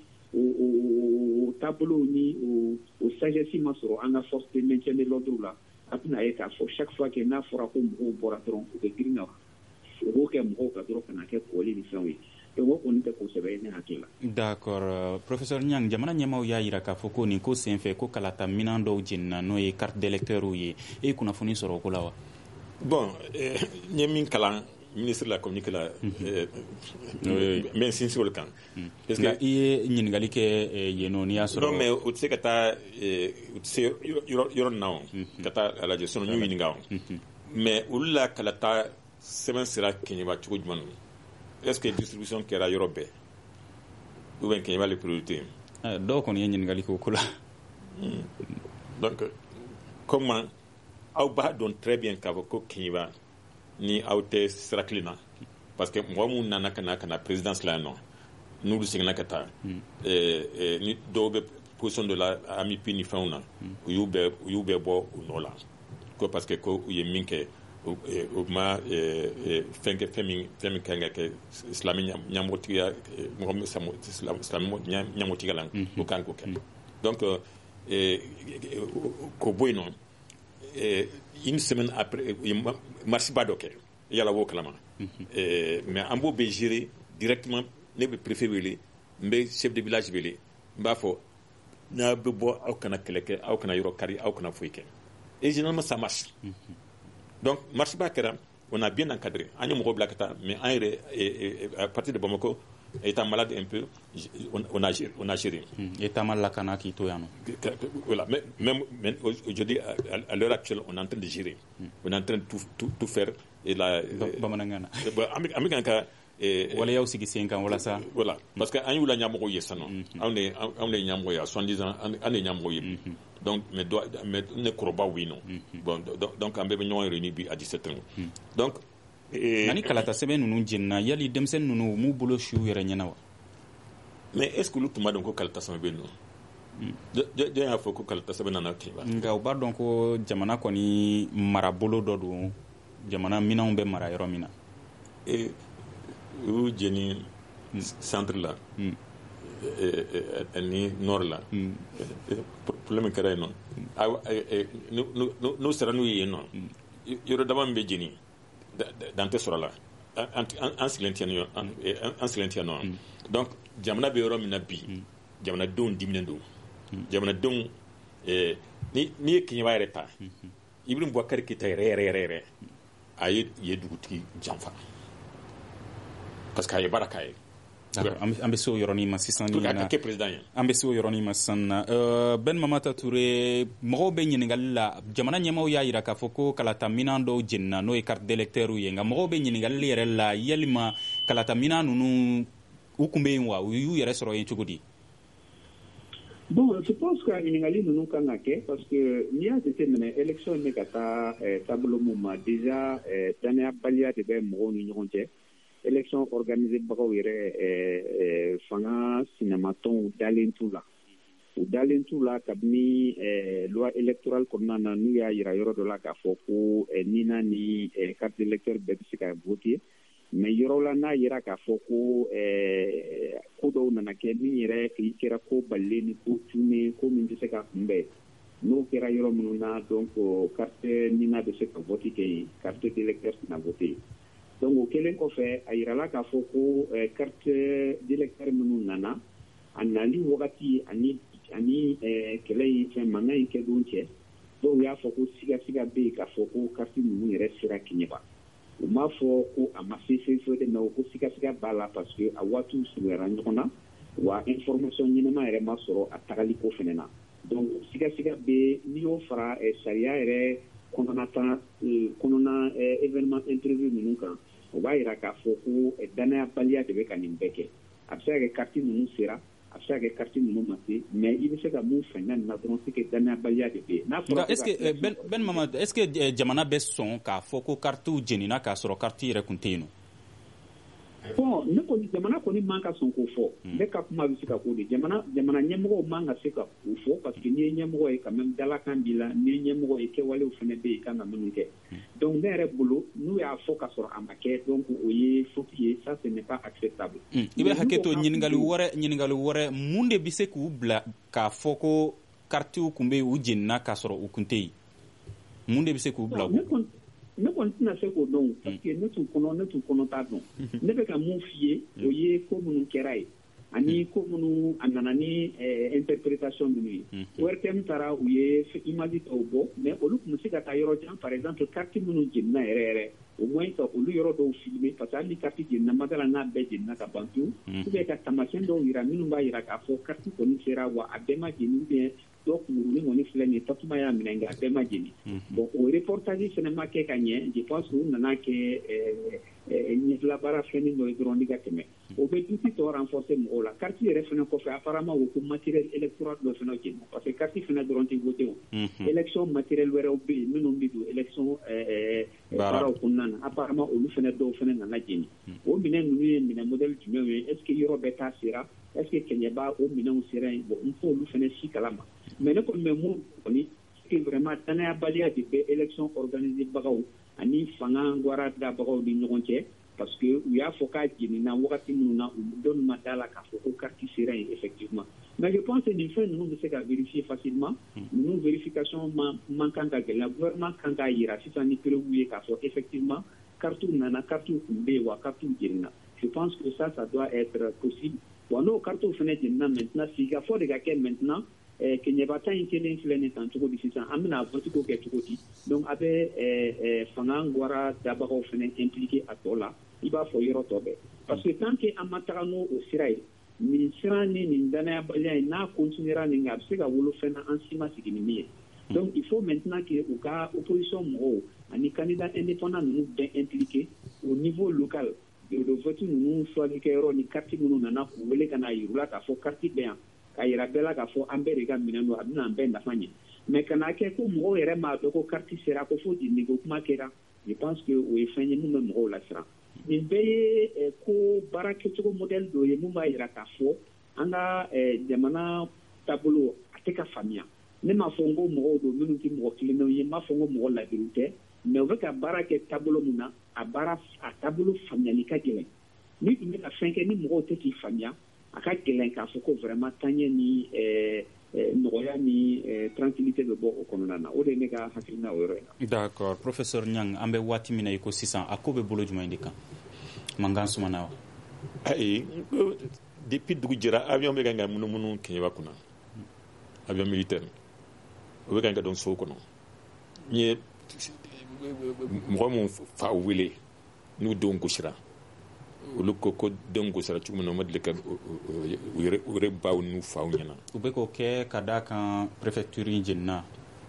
o taabolo ni o sagesse ma sɔrɔ an ka force de maintien de l'ordre la a bɛna ye k'a fɔ chaque fois que n'a fɔra ko mɔgɔw bɔra dɔrɔn u bɛ girin ka o b'o kɛ mɔgɔw ka dɔrɔn ka na kɛ kɔli ni fɛnw ye donc o kɔni tɛ kosɛbɛ ye ne hakili la. d'accord professeur Niang jamana ɲɛmaaw y'a jira k'a fɔ ko nin ko senfɛ ko kalata minɛn dɔw jenina n'o ye carte d'électeur ye e ye kunnafoni sɔrɔ o ko la wa. bon n ye min kalan ministre de la communication la n bɛ n sinsin o kan. parce que i ye ɲininkali kɛ yen nɔ n'i y'a sɔrɔ. non mais o tɛ se ka taa o tɛ se yɔrɔ na o ka taa a lajɛ sinon n y'u ɲininka o mais olu la kalata sɛbɛn sera kɛɲɛba cogo jumɛn na est ce que distribution kɛra yɔrɔ bɛɛ ou bien kɛɲɛba les priorités. dɔw kɔni ye ɲininkali kɛ o ko la. donc comment aw b'a dɔn très bien k'a fɔ ko kɛɲɛba ni aw tɛ sira kelen na parce que mɔgɔ minnu nana ka na ka na présidence la yan nɔ n'olu seginna ka taa ni dɔw bɛ position dɔ la A M I P ni fɛnw na u y'u bɛɛ u y'u bɛɛ bɔ u nɔ la ko parce que ko u ye min kɛ o ma fɛn kɛ fɛn min fɛn min kan ka kɛ silamɛ ɲɛmɔgɔtigiya mɔgɔ min silamɛ ɲɛmɔgɔtigiya la o kan k'o kɛ donc k'o bɔ yen nɔ une semaine après marche ba dɔ kɛ yala wo kalama mais an b'o bɛ gérer directement ne bɛ préfet wele n bɛ chef de village wele n b'a fɔ n'a bɛ bɔ aw kana kɛlɛ kɛ aw kana yɔrɔ kari aw kana foyi kɛ et généralement ça marche donc marche ba kɛra on a bien encadré an ye mɔgɔw bila ka taa mais an yɛrɛ à partir de Bamako étant malade un peu on a géré on a géré état mal lakana k'i to yan nɔ voilà mais même aujourd'hui à l'heure actuelle on est en train de gérer on est en train de tout tout, tout faire et la bamanankan na an bɛ kan ka waleyaw sigi sen kan walasa voilà parce que an y'u la ɲɛmɔgɔw ye sisan nɔ anw de anw de ye ɲɛmɔgɔ ye à soixante-dix ans an de ye ɲɛmɔgɔ ye donc mais mais ne kɔrɔbaw bɛ yen nɔ bon donc an bɛɛ bɛ ɲɔgɔn réunir bi à dix-sept heures donc ani kalata sɛbɛn ninnu jenina yali denmisɛnnin ninnu m'u bolo siw yɛrɛ ɲɛna wa mais est ce que olu tun b'a dɔn ko kalata sɛbɛn bɛ yen nɔ jɔn y'a fɔ ko kalata sɛbɛn nana kɛba nka u b'a dɔn ko jamana kɔni marabolo dɔ don jamana minɛnw bɛ mara yɔrɔ min na u jeni centre la ani nord la problème kɛra yen nɔ n'u sera n'u ye yen nɔ yɔrɔ dama min bɛ jeni dan tɛ sɔrɔ la an sigilen tɛ an sigilen tɛ nɔ donc jamana bɛ yɔrɔ min na bi jamanadenw diminen don jamanadenw n'i ye Keɲeba yɛrɛ ta Ibrahim Boubacar Keita yɛrɛ yɛrɛ yɛrɛ yɛrɛ a ye ye dugutigi janfa parce que a ye baara k'a ye. an bɛ se o yɔrɔnin ma sisan pour que a ka kɛ président ye. an bɛ se o yɔrɔnin ma sisan na Ben Mamata Ture mɔgɔw bɛ ɲininkali la jamana ɲɛmaaw y'a jira k'a fɔ ko kalata minɛn dɔw jenina n'o ye carte d'électeur ye nka mɔgɔw bɛ ɲininkali yɛrɛ la yalima kalata minɛn ninnu u tun bɛ yen wa u y'u yɛrɛ sɔrɔ yen cogo di. Bon, je pense que ɲininkali ninnu kan ka kɛ parce que n'i y'a jateminɛ élection bɛ ka taa taabolo min ma déjà danayabaliya de bɛ mɔgɔw ni ɲɔgɔn cɛ. Élection organisée bagaw yɛrɛ fanga sinamatɔnw dalen t'u la u dalen t'u la kabini loi électorale kɔnɔna na n'u y'a jira yɔrɔ dɔ la k'a fɔ ko nina ni carte d'électeur bɛɛ bɛ se ka voter mais yɔrɔ la n'a yira k'a fɔ ko ɛɛ ko dɔw nana kɛ min yɛrɛ k'i kɛra ko balilen ni ko tunnen ko min tɛ se ka kunbɛn n'o kɛra yɔrɔ minnu na donc carte nina bɛ se ka vote kɛ yen carte d'électeur tɛna vote yen donc o kɛlen kɔfɛ a yirala k'a fɔ ko ɛɛ carte d'électeur minnu nana a nali wagati ani ani ɛɛ kɛlɛ in fɛn mankan in kɛ don cɛ dɔw y'a fɔ ko sigasiga bɛ yen k'a fɔ ko carte ninnu yɛrɛ sera Keɲeba u m'a fɔ ko a ma se foyi foyi de mais ko sigasiga b'a la parce que a waatiw surunyara ɲɔgɔn na wa information ɲɛnama yɛrɛ ma sɔrɔ a tagali ko fɛnɛ na donc sigasiga bɛ n'i y'o fara sariya yɛrɛ kɔnɔnata kɔnɔna événement imprévu ninnu kan o b'a yira k'a fɔ ko danayabaliya de bɛ ka nin bɛɛ kɛ a bɛ se ka kɛ carte ninnu sera a bɛ se ka kɛ carte ninnu ma se mais i bɛ se ka mun fɛngɛ nin na dɔrɔn c'est que danayabaliya de bɛ yen. nka est ce que Ben Ben Mamadu est ce que jamana bɛ sɔn k'a fɔ ko carte jenina k'a sɔrɔ carte yɛrɛ tun tɛ yen nɔ. bon ne kɔni jamana kɔni man ka sɔn k'o fɔ ne ka kuma bɛ se ka k'o de jamana jamana ɲɛmɔgɔw man ka se ka o fɔ parce que n'i ye ɲɛmɔgɔ ye quand même dalakan b'i la n'i ye ɲɛmɔgɔ ye kɛwalew fana bɛ yen i kan ka minnu kɛ donc ne yɛrɛ bolo n'u y'a fɔ ka sɔrɔ a ma kɛ donc o ye faute ye ça ce n'est pas acceptable. i bɛ hakɛ to ɲininkali wɛrɛ ɲininkali wɛrɛ mun de bɛ se k'u bila k'a fɔ ko karitiw tun bɛ yen u jenina k'a sɔrɔ u tun tɛ yen mun de bɛ se k'u bila u. ne kɔni tɛna se k'o dɔn parce que ne tun kɔnɔ ne tun kɔnɔ t'a dɔn ne bɛ ka mun f'i ye o ye ko minnu kɛra ye ani ko minnu a nana ni interprétation minnu ye O R T M taara u ye image dɔw bɔ mais olu tun bɛ se ka taa yɔrɔ jan par exemple carte minnu jenina yɛrɛ yɛrɛ au moins ka olu yɔrɔ dɔw filmer parce que hali ni carte jenina madala n'a bɛɛ jenina ka ban pewu ou bien ka taamasiyɛn dɔw yira minnu b'a yira k'a fɔ carte kɔni sera wa a bɛɛ ma jeni ou bien dɔ kunkurunin kɔni filɛ nin ye Fatuma y'a minɛ nka a bɛɛ ma jeni bon o reportage fana ma kɛ ka ɲɛ je pense u nana kɛ ɲɛfilabaara fɛnnin dɔ ye dɔrɔn ni ka tɛmɛ o bɛ duti tɔ renforcer mɔgɔw la carte yɛrɛ fana kɔfɛ apparemment o ko matériel électoral dɔ fana jeni parce que carte fana dɔrɔn tɛ voté o élection matériel wɛrɛw bɛ yen minnu bɛ don élection baaraw kɔnɔna na apparemment olu fana dɔw fana nana jeni o minɛn ninnu ye minɛn modèle jumɛnw ye est ce que yɔrɔ bɛɛ taa sera est ce que Keɲeba o minɛnw sera yen bon n fɔ olu fana si kalama mais ne kɔni bɛ mun kɔni c'est vraiment danayabaliya de bɛ élection organiser bagaw ani fanga wara dabagaw ni ɲɔgɔn cɛ parce que u y'a fɔ k'a jenina wagati minnu na u dɔnni ma da la k'a fɔ ko carte sera yen effectivement mais je pense que nin fɛn ninnu bɛ se ka vérifier facilement ninnu vérification man man kan ka gɛlɛya gouvernement kan k'a yira sisan ni preuve ye k'a fɔ effectivement carte nana carte tun bɛ yen wa carte jenina je pense que ça ça doit être possible wa n'o carte fana jenina maintenant sika fɔ de ka kɛ maintenant Keɲeba ta in kelen filɛ nin tan cogo di sisan an bɛna vote ko kɛ cogo di donc a bɛ fanga wara dabagaw fana impliqué a tɔ la i b'a fɔ yɔrɔ tɔ bɛɛ parce que tant que an ma taga n'o sira ye nin sira ni nin danayabaliya ye n'a continuera nin kan a bɛ se ka wolo fɛn na an si ma sigi ni min ye donc il faut maintenant que u ka opposition mɔgɔw ani candidat indépendant ninnu bɛɛ impliqué au niveau local de vote ninnu choisikɛyɔrɔ ni carte minnu nana k'u wele ka na yir'u la k'a fɔ carte bɛ yan k'a yira bɛɛ la k'a fɔ an bɛɛ de ka minɛn don a bɛna an bɛɛ nafa ɲɛ mais kana kɛ ko mɔgɔw yɛrɛ m'a dɔn ko carte sera ko fo jeni ko kuma kɛra je pense que o ye fɛn ye min bɛ mɔgɔw lasiran nin bɛɛ ye ko baara kɛcogo modèle dɔ ye min b'a yira k'a fɔ an ka jamana taabolo a tɛ ka faamuya ne m'a fɔ n ko mɔgɔw don minnu tɛ mɔgɔ kilennenw ye n m'a fɔ n ko mɔgɔ ladiriw tɛ mais u bɛ ka baara kɛ taabolo min na a baara a taabolo faamuyali ka gɛlɛn ni tun bɛ ka fɛn kɛ ni mɔgɔw tɛ k'i faamuya a ka gɛlɛn k'a fɔ ko vraiment taɲɛ ni nɔgɔya ni tranquillité bɛ bɔ o kɔnɔna na o de ye ne ka hakilina o yɔrɔ in na. d'accord professeur Niang an bɛ waati min na i ko sisan a ko bɛ bolo jumɛn de kan mankan sumana wa. ayi depuis dugu jɛra avion bɛ kan ka munumunu Keɲeba kunna avion militaire o bɛ kan ka don so kɔnɔ n ye mɔgɔ min fa wele n'u denw gosira olu ko ko denw gosira cogo min na o ma deli ka u yɛrɛ baw n'u faw ɲɛna. u bɛ k'o kɛ ka d'a kan préfecture in jenina.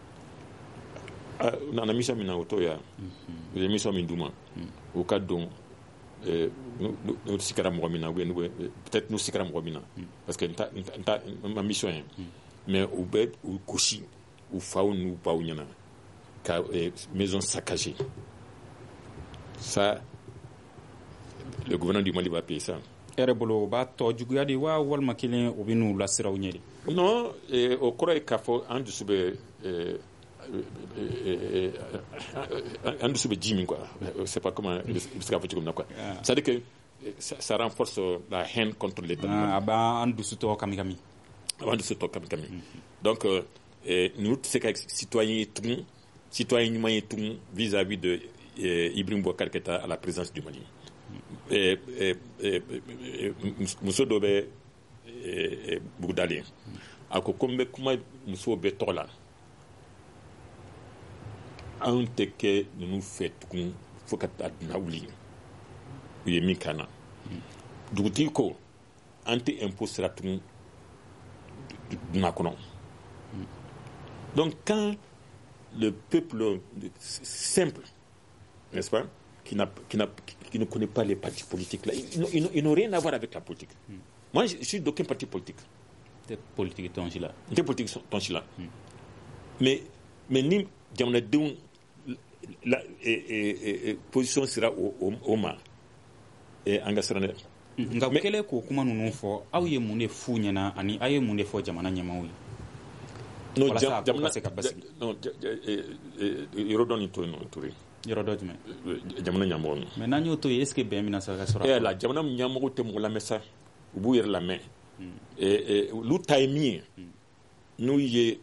u nana mission min na o t'o ye u ye mission min d'u ma o ka don n'u sikara mɔgɔ min na ou bien peut-être n'u sikara mɔgɔ min na parce que n ta n ma mission ye mais u bɛ u gosi u faw n'u baw ɲɛna ka maison saccagée ça le gouvernement du Mali va payer ça. ere bolo b'a tɔ juguya de wa walima kelen o bɛ n'u lasiraw ɲɛ de. non o kɔrɔ ye k'a fɔ an dusu bɛ en dessous de Jimmy, quoi. C'est pas comment. C'est-à-dire que ça, ça renforce la haine contre l'État. En dessous de Kamikami. En dessous de Kamikami. Donc, euh, nous, c'est que citoyens tout, citoyens humains tout, vis-à-vis de euh, Ibrahim Boubacar Keïta à la présidence du Mali. Et, et, et, et, Moussa Dobe et Bougdali. Alors, comme comment Moussa Dobe Tola. Un teke nous fait tout faut que tu oublies oui mikana du ko anti impôt sera tout nakono donc quand le peuple simple n'est-ce pas qui n'a qui n'a qui ne connaît pas les partis politiques là ils, ils n'ont rien à voir avec la politique. mm. Moi je suis d'aucun parti politique des politiques ton là des politiques ton là mais mais ni jamna de la et, et, et position sera au au, au ma et angasrane nga kele ko kuma nunu fo aw ye mun ne fu nyana ani aye mun ne fo jamana nyamawi no jamana no yoro doni to no turi yoro do jme jamana nyamo mais nanyo to est ce que ben mina sa sura et la jamana nyamo te mo la messa bu yer la main et lu taimi nous y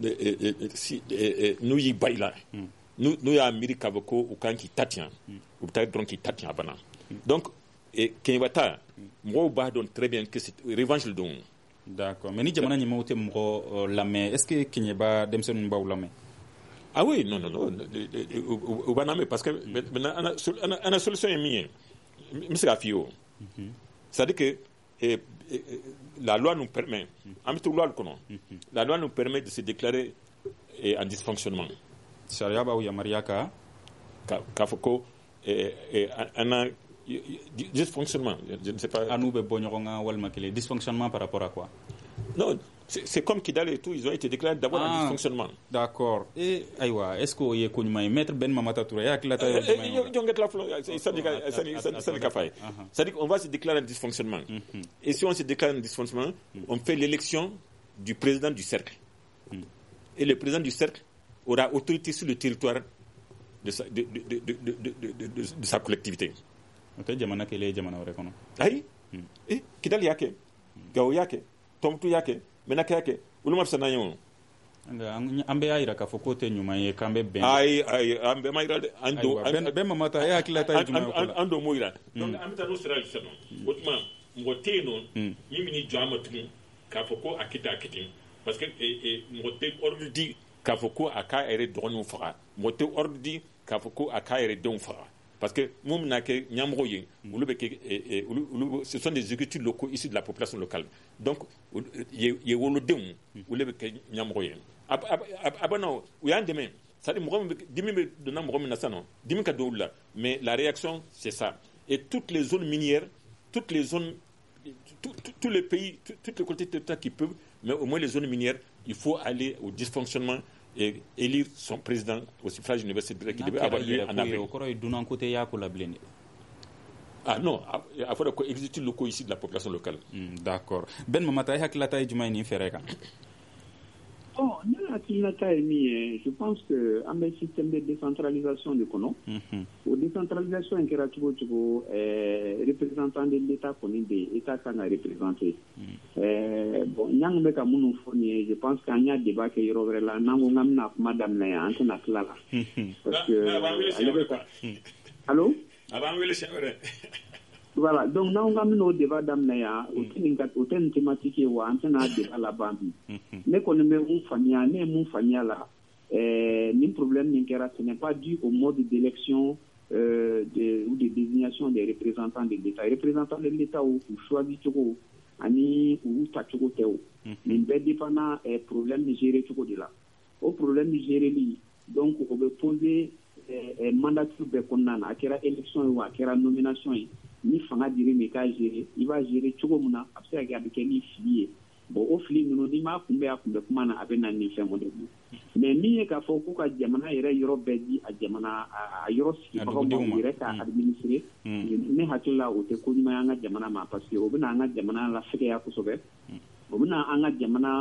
si nous y baila nous nous y Amerika bako ou kan ki tatian ou peut-être donc ki tatian bana donc et Kenyata mo ba don très bien que c'est revanche le don. D'accord, mais ni jamana ni mo te mo la mais est-ce que Kenyaba demsen ba ou la mais ah oui non non non ou ba na mais parce que maintenant ana ana solution est mienne monsieur Afio ça dit que et, et, la loi nous permet en tout loi le connaît la loi nous permet de se déclarer et en dysfonctionnement sharia ba ou ya mariaka ka foko et et ana dysfonctionnement je ne sais pas anoube bonyoronga walma kele dysfonctionnement par rapport à quoi non c'est, c'est comme Kidal et tout ils ont été déclarés d'abord ah, en dysfonctionnement d'accord et aywa est-ce que ye konuma maître Ben Mamata Touré ya klata jonget la flo ça dit ça dit kafay ça dit qu'on va se déclarer en dysfonctionnement et si on se déclare en dysfonctionnement on fait l'élection du président du cercle et le président du cercle aura autorité sur le territoire de sa de de de de de, de, de, de, de sa collectivité. Okay, jamana kele jamana wore kono. Ai? Hmm. Eh, Kidal yake. Gawo yake. Tomtu yake. Menaka yake. Uluma fsana yo. Anga ambe ayira ka fokote nyuma ye kambe ben. Ai ai ambe mayira ando ben ben mamata ya kila ta juma ko. Ando moira. Donc amita no sera lisano. Otma ngote no mimi ni jama tu ka foko akita akitin parce que et ngote ordre di ka foko aka ere donu fara. Ngote ordre di ka foko aka ere don fara. Parce que nous, ce sont des exécutifs locaux issus de la population locale. Donc, il y a Wolodéon, ou le Nyamroyen. Abano, ou un demain. Ça dit, dimi de Namrom Nassano, dimi Kadoula. Mais la réaction, c'est ça. Et toutes les zones minières, toutes les zones, tous les pays, toutes les collectivités d'État qui peuvent, mais au moins les zones minières, il faut aller au dysfonctionnement et élire son président au suffrage universel qui devait avoir lieu en avril. Ah non, il faut des exécutifs locaux ici de la population locale. Mm, d'accord. Ben Mamata, il y a qui l'a juma ni fereka. Bon, je pense que dans le système de décentralisation de Kono, ou décentralisation qui est représentant de l'État connaît des États qu'on a représenté. Bon, je pense qu'il y a un débat qui est là, madame Naya, parce que allô? Voilà, donc nous avons un débat d'amnéa, autant de thématiques ou un débat là-bas. Mais qu'on met mon famille, mais mon famille là, le problème ce n'est pas dû au mode d'élection euh, de, ou de désignation des représentants de l'État. Les représentants de l'État ou choisi Tchoko, ani ou Tachoko Théo. Mais bien dépendant du problème de gérer Tchoko de là. Au problème de gérer lui, donc on peut poser un mandat de condamnation, à quelle élection ou à quelle nomination. Ni fanga dire mais ka gérer il va gérer Tchoko muna après regarder quel filier bon au fili nous ni ma kumbe akumbe kuma na abena ni fait modèle mais ni ka fo ko ka jamana yere yoro bedi a jamana a yoro ski ko mo yere ka administrer ni hatula o te ko ni ma nga jamana ma parce que o bina nga jamana la fike ya ko sobe o bina nga jamana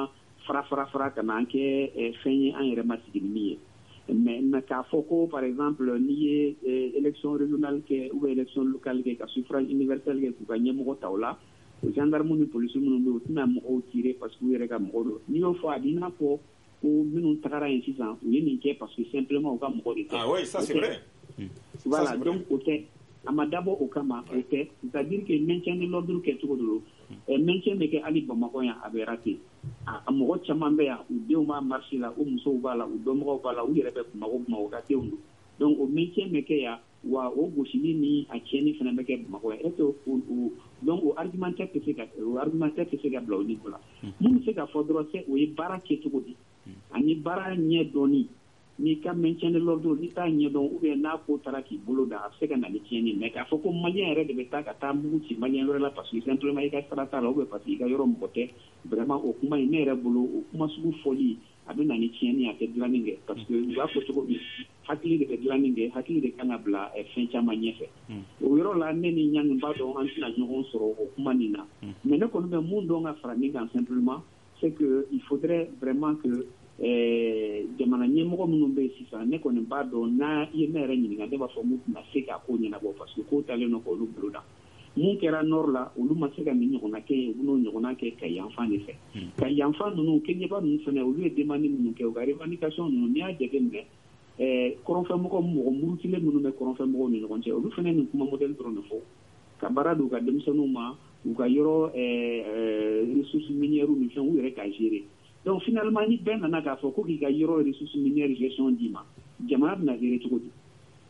fara fara fara ka na kɛ fɛn ye an yɛrɛ ma sigi ni min ye mais mais k'a fɔ ko par exemple n'i ye élection régionale kɛ ou bien élection locale kɛ ka suffrage universel kɛ k'u ka ɲɛmɔgɔ ta o la o gendarme ni policiers minnu bɛ yen u tɛna mɔgɔw tirer parce que u yɛrɛ ka mɔgɔ don n'i y'o fɔ a b'i n'a fɔ ko minnu tagara yen sisan u ye nin kɛ parce que simplement u ka mɔgɔ de tɛ. Ah oui, ça c'est vrai. Voilà, donc o tɛ a ma dabɔ o kama o tɛ c'est-à-dire que maintien de l'ordre kɛcogo de don maintien bɛ kɛ hali Bamakɔ yan a bɛ raté a mɔgɔ caman bɛ yan u denw b'a marché la u musow b'a la u dɔnbagaw b'a la u yɛrɛ bɛ Bamakɔ Bamakɔ ka denw don donc o maintien bɛ kɛ yan wa o gosili ni a tiɲɛni fana bɛ kɛ Bamakɔ yan est-ce que o donc o argumentaire tɛ se ka o argumentaire tɛ se ka bila o niveau la mun bɛ se ka fɔ dɔrɔn c'est o ye baara kɛcogo di ani baara ɲɛ dɔnni n'i ka maintien de l'ordre n'i t'a ɲɛdɔn ou bien n'a ko taara k'i bolo da a bɛ se ka na ni tiɲɛni mais k'a fɔ ko malien yɛrɛ de bɛ taa ka taa mugu ci malien wɛrɛ la parce que simplement i ka sara t'a la ou bien parce que i ka yɔrɔ mɔgɔ tɛ vraiment o kuma in ne yɛrɛ bolo o kuma sugu fɔli a bɛ na ni tiɲɛni a tɛ dilanni kɛ parce que u b'a fɔ cogo min hakili de bɛ dilanni kɛ hakili de kan ka bila fɛn caman ɲɛfɛ o yɔrɔ la ne ni Ɲangi b'a dɔn an tɛna ɲɔgɔn sɔrɔ o kuma nin na mais ne kɔni bɛ mun dɔn ka fara min kan simplement c'est que il faudrait vraiment que jamana ɲɛmɔgɔ minnu bɛ yen sisan ne kɔni b'a dɔn n'a ye ne yɛrɛ ɲininka ne b'a fɔ mun tɛna se k'a ko ɲɛnabɔ parce que ko talen don k'olu bolo da mun kɛra nord la olu ma se ka nin ɲɔgɔnna kɛ yen u bɛn'o ɲɔgɔnna kɛ ka yanfan de fɛ ka yanfan ninnu kɛɲɛba ninnu fana olu ye demande minnu kɛ u ka revendication ninnu n'i y'a jateminɛ kɔrɔnfɛmɔgɔ mɔgɔ murutilen minnu bɛ kɔrɔnfɛmɔgɔw ni ɲɔgɔn cɛ olu fana nin kuma modèle dɔrɔn de fɔ ka baara don u ka denmisɛnninw ma u ka yɔrɔ ressources minières ni fɛn u yɛrɛ ka gérer donc finalement ni bɛɛ nana k'a fɔ ko k'i ka yɔrɔ ressources minières gestion d'i ma jamana bɛna gérer cogo di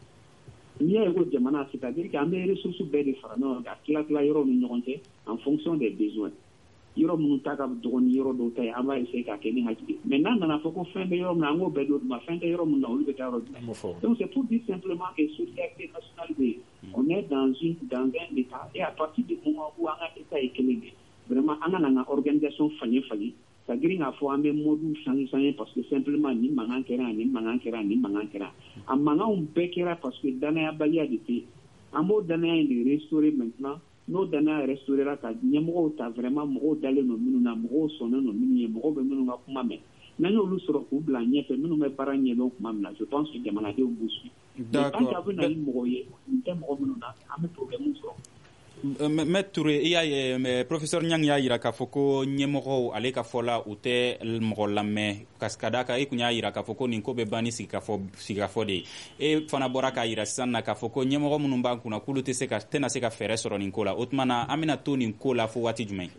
n'i y'a ye ko jamana c'est-à-dire que an bɛ ressources bɛɛ de fara ɲɔgɔn kan ka tila tila yɔrɔw ni ɲɔgɔn cɛ en fonction des besoins yɔrɔ minnu ta ka dɔgɔ ni yɔrɔ dɔw ta ye an b'a essayer k'a kɛ ni hakili mais n'a nana fɔ ko fɛn bɛ yɔrɔ min na an k'o bɛɛ d'olu ma fɛn tɛ yɔrɔ min na olu bɛ taa yɔrɔ jumɛn donc c'est pour dire simplement que solidarité nationale bɛ yen on est dans une dans un état et à partir du moment où an ka état ye kelen de vraiment an ka na an ka organisation falen falen ka girin k'a fɔ an bɛ mode changer changer parce que simplement ni mankan kɛra ni mankan kɛra ni mankan kɛra a mankanw bɛɛ kɛra parce que danayabaliya de tɛ an b'o danaya in de restaurer maintenant n'o danaya restaurera ka ɲɛmɔgɔw ta vraiment mɔgɔw dalen don minnu na mɔgɔw sɔnnen don minnu ye mɔgɔw bɛ minnu ka kuma mɛn n'an y'olu sɔrɔ k'u bila ɲɛfɛ minnu bɛ baara ɲɛdɔn kuma min na je pense que jamanadenw b'u suit mais tant qu'a bɛ na ni mɔgɔ ye nin tɛ mɔgɔ minnu na an bɛ problème sɔrɔ. Maître Touré, i y'a ye professeur Ɲangi y'a jira k'a fɔ ko ɲɛmɔgɔw ale ka fɔ la u tɛ mɔgɔ lamɛn ka d'a kan e kun y'a jira k'a fɔ ko nin ko bɛ ban ni sigikafɔ sigikafɔ de ye e fana bɔra k'a jira sisan na k'a fɔ ko ɲɛmɔgɔ minnu b'an kunna k'olu tɛ se ka tɛna se ka fɛɛrɛ sɔrɔ nin ko la o tuma na an bɛna to nin ko la fo waati jumɛn?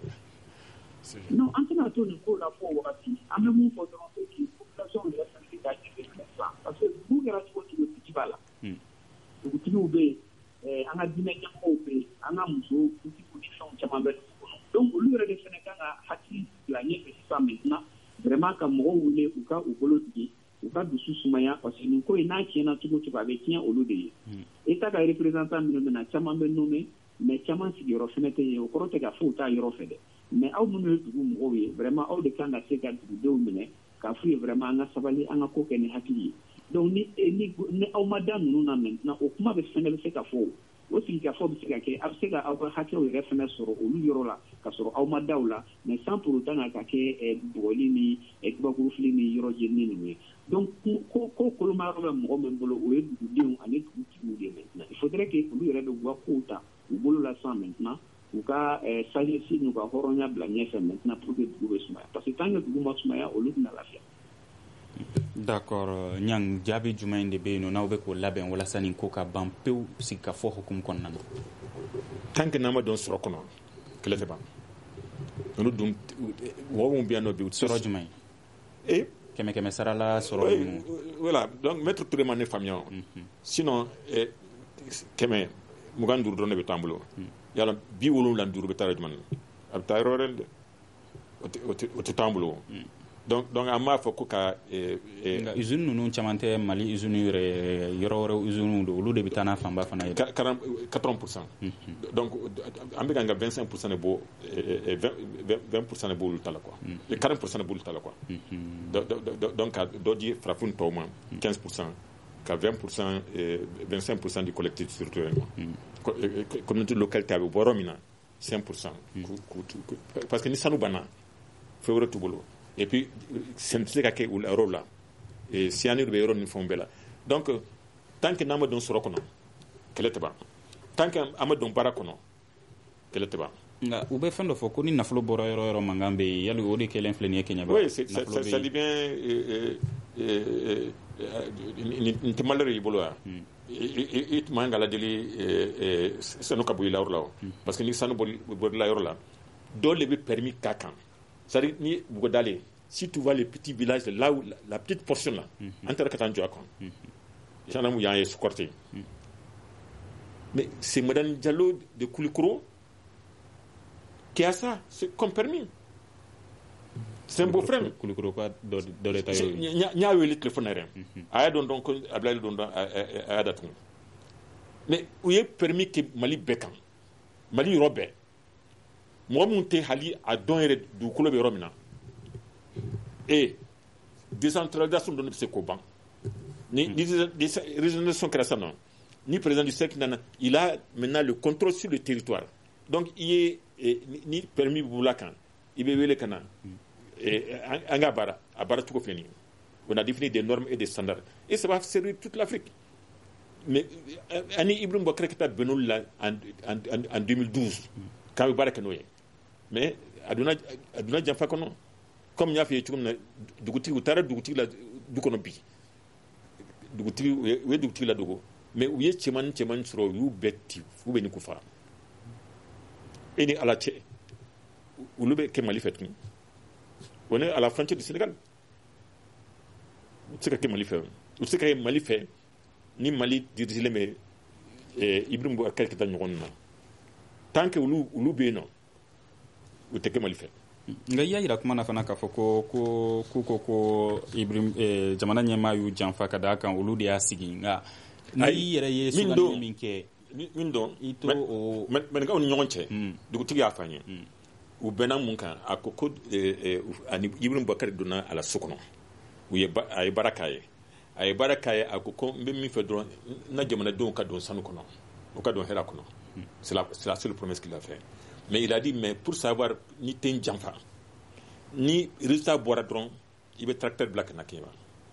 non an tɛna to nin ko la fo wagati an bɛ mun fɔ dɔrɔn c'est que population yɛrɛ fana bɛ k'a jateminɛ sisan parce que mun kɛra cogo cogo tigi b'a la dugutigiw bɛ yen an ka diinɛ ɲɛmɔgɔw bɛ yen an ka musow politiques ni fɛnw caman bɛ dugu kɔnɔ donc olu yɛrɛ de fana kan ka hakili bila ɲɛfɛ sisan maintenant vraiment ka mɔgɔw wele u ka u bolo digi u ka dusu sumaya parce que nin ko in n'a tiɲɛna cogo cogo a bɛ tiɲɛ olu de ye état ka représentant minnu bɛ na caman bɛ nommé mais caman sigiyɔrɔ fana tɛ yen o kɔrɔ tɛ k'a fɔ u t'a yɔrɔ fɛ dɛ mais aw minnu ye dugu mɔgɔw ye vraiment aw de kan ka se ka dugudenw minɛ k'a f'u ye vraiment an ka sabali an ka ko kɛ ni hakili ye donc ni ni ni aw ma da ninnu na maintenant o kuma bɛ fɛnɛ bɛ se ka fɔ o sigikafɔ bɛ se ka kɛ a bɛ se ka aw ka hakɛw yɛrɛ fɛnɛ sɔrɔ olu yɔrɔ la ka sɔrɔ aw ma daw la mais sans pour autant ka kɛ bugɔli ni kabakurufili ni yɔrɔ jeni ninnu ye donc ko ko koloma yɔrɔ bɛ mɔgɔ min bolo o ye dugudenw ani dugutigiw de maintenant il faudrait que olu yɛrɛ de u ka kow ta u bolo la sisan maintenant u ka sagesse n'u ka hɔrɔnya bila ɲɛfɛ maintenant pour que dugu bɛ sumaya parce que tant que dugu ma sumaya olu tɛna lafiya. D'accord Ɲang jaabi jumɛn de bɛ yen nɔ n'aw bɛ k'o labɛn walasa nin ko ka ban pewu sigikafɔ hukumu kɔnɔna na? tant que n'an ma dɔn sɔrɔ kɔnɔ kɛlɛ tɛ ban olu dun mɔgɔ minnu bɛ yan nɔ bi u tɛ sɔrɔ jumɛn? ee kɛmɛ kɛmɛ sara la sɔrɔ minnu voilà donc maître Touré ma ne faamuya sinon kɛmɛ mugan duuru dɔrɔn de bɛ t'an bolo yala bi wolonwula duuru bɛ taa jumɛn a bɛ taa yɔrɔ wɛrɛ dɛ o tɛ t'an bolo donc donc an b'a fɔ ko ka nka usine ninnu caman tɛ Mali usine yɛrɛ yɔrɔ wɛrɛ usine don olu de bɛ taa n'a fanba fana ye quatre-vingts pour cent donc an bɛ ka nka vingt-cinq pour cent de bɔ vingt pour cent de bɔ olu ta la quoi quarante pour cent de bɔ olu ta la quoi donc ka dɔ di farafin tɔw ma quinze pour cent ka vingt pour cent vingt-cinq pour cent du collectif territorial communauté locale ta a bɛ bɔ yɔrɔ min na cinq pour cent parce que ni sanu banna fɛn wɛrɛ t'u bolo et puis c'est ce qu'a fait le rôle là et si on est le ni font bela donc tant que n'ama don soro kono kele teba tant que ama don bara kono kele teba nga ube fendo fo ko ni naflo boro yoro yoro mangambe yali odi kelen fleni Kenya ba oui c'est ça ça dit bien euh ni te malere yibolo et it mangala deli euh sanu kabuyi la orla parce que ni sanu bol la orla do le permis kakan ça dit ni bugo dalé si tu vois les petits villages là où la, la petite portion là entre katanjo akon j'en ai eu escorté mais c'est Madame Diallo de Koulikoro qui a ça c'est comme permis c'est un beau frère Koulikoro quoi do do l'état nya nya eu le téléphone rien aya don donc ablaye don aya datu mais où est permis que Mali Bekam Mali Robert moi monter hali a don ere du kulo be romina et décentralisation de notre Koban ni ni régionalisation création non ni président du cercle nana il a maintenant le contrôle sur le territoire donc il est eh, ni permis boulakan ibewele kana et angabara abara tout fini on a défini des normes et des standards et ça va servir toute l'Afrique mais ani Ibrahim Boubacar Keïta benul là en en en deux mille douze quand baraka noye mais aduna aduna jamfa kono comme nya fi tukum na duguti utara duguti la dukono bi duguti we duguti la dogo mais uye cheman cheman sro yu betti fu be ni ku fa eni ala che ulube ke Mali fait ni on est à la frontière du Sénégal c'est que Mali fait c'est que Mali fait ni Mali dirige le mais Ibrahim Boubacar Keïta nyonna tant que ulu ulube non ou te ke Mali fait nga yayira kuma na fana ka fɔ ko ko ko ko ko Ibrahim eh, jamana ɲɛmaa y'u janfa ka da kan olu de y'a sigi nga ni yɛrɛ ye sugandi min kɛ min dɔn i to o maninkaw ni ɲɔgɔn cɛ dugutigi y'a fɔ an ye u bɛnna mun kan a ko ko ani Ibrahim Boubacar donna a la so kɔnɔ u ye a ye baara k'a ye a ye baara k'a ye a ko ko n bɛ min fɛ dɔrɔn n na jamanadenw ka don sanu kɔnɔ u ka don hɛrɛ kɔnɔ c'est la c'est la seule promesse qu'il a fait. Mais il a dit, mais pour savoir ni ten jamfa, ni résultat boira dron, il va tracteur black na kima.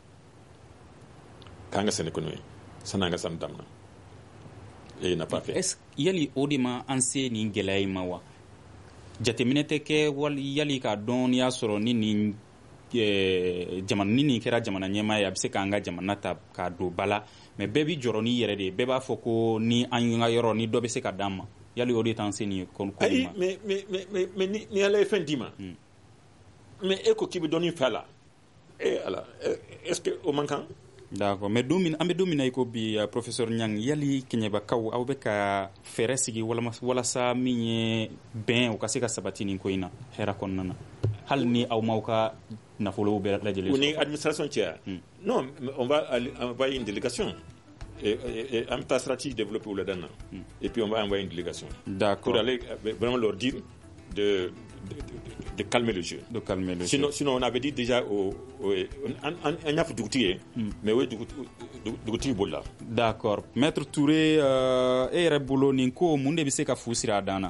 Kanga sénéconoï, ça n'a pas damna. Et il n'a pas fait. Est-ce qu'il y a les odima anse ni gelay mawa? Jateminete ke wal yali ka don ya soro ni ni jaman ni ni kera jamana nyema ya bise kanga jamana ta ka do bala mais bebi joroni yere de beba foko ni anya yoro ni do bese ka dama. Yali odi tanseni kon ko mais mais mais mais mais ni ni ala fin dima mais eko ki be doni fala et ala est-ce que au manquant d'accord mais domine ambe domine ko bi uh, professeur Nyang yali kenyeba kaw aw be ka fere sigi wala wala sa minye ben o kasika sabatini ko ina hera kon nana hal ni aw mawka na folo be la jeli ni administration tia hmm. Non on va envoyer une délégation et, et, et un stratégie développée au Ladana. Mm. Et puis on va envoyer une délégation. D'accord. Pour aller vraiment leur dire de, de, de, de calmer le jeu. De calmer le sinon, jeu. Sinon, on avait dit déjà au. On a fait Dougouti, mais oui, Dougouti Bola. D'accord. Maître Touré, et Rebolo Ninko, Munde Biseka Fusira Dana.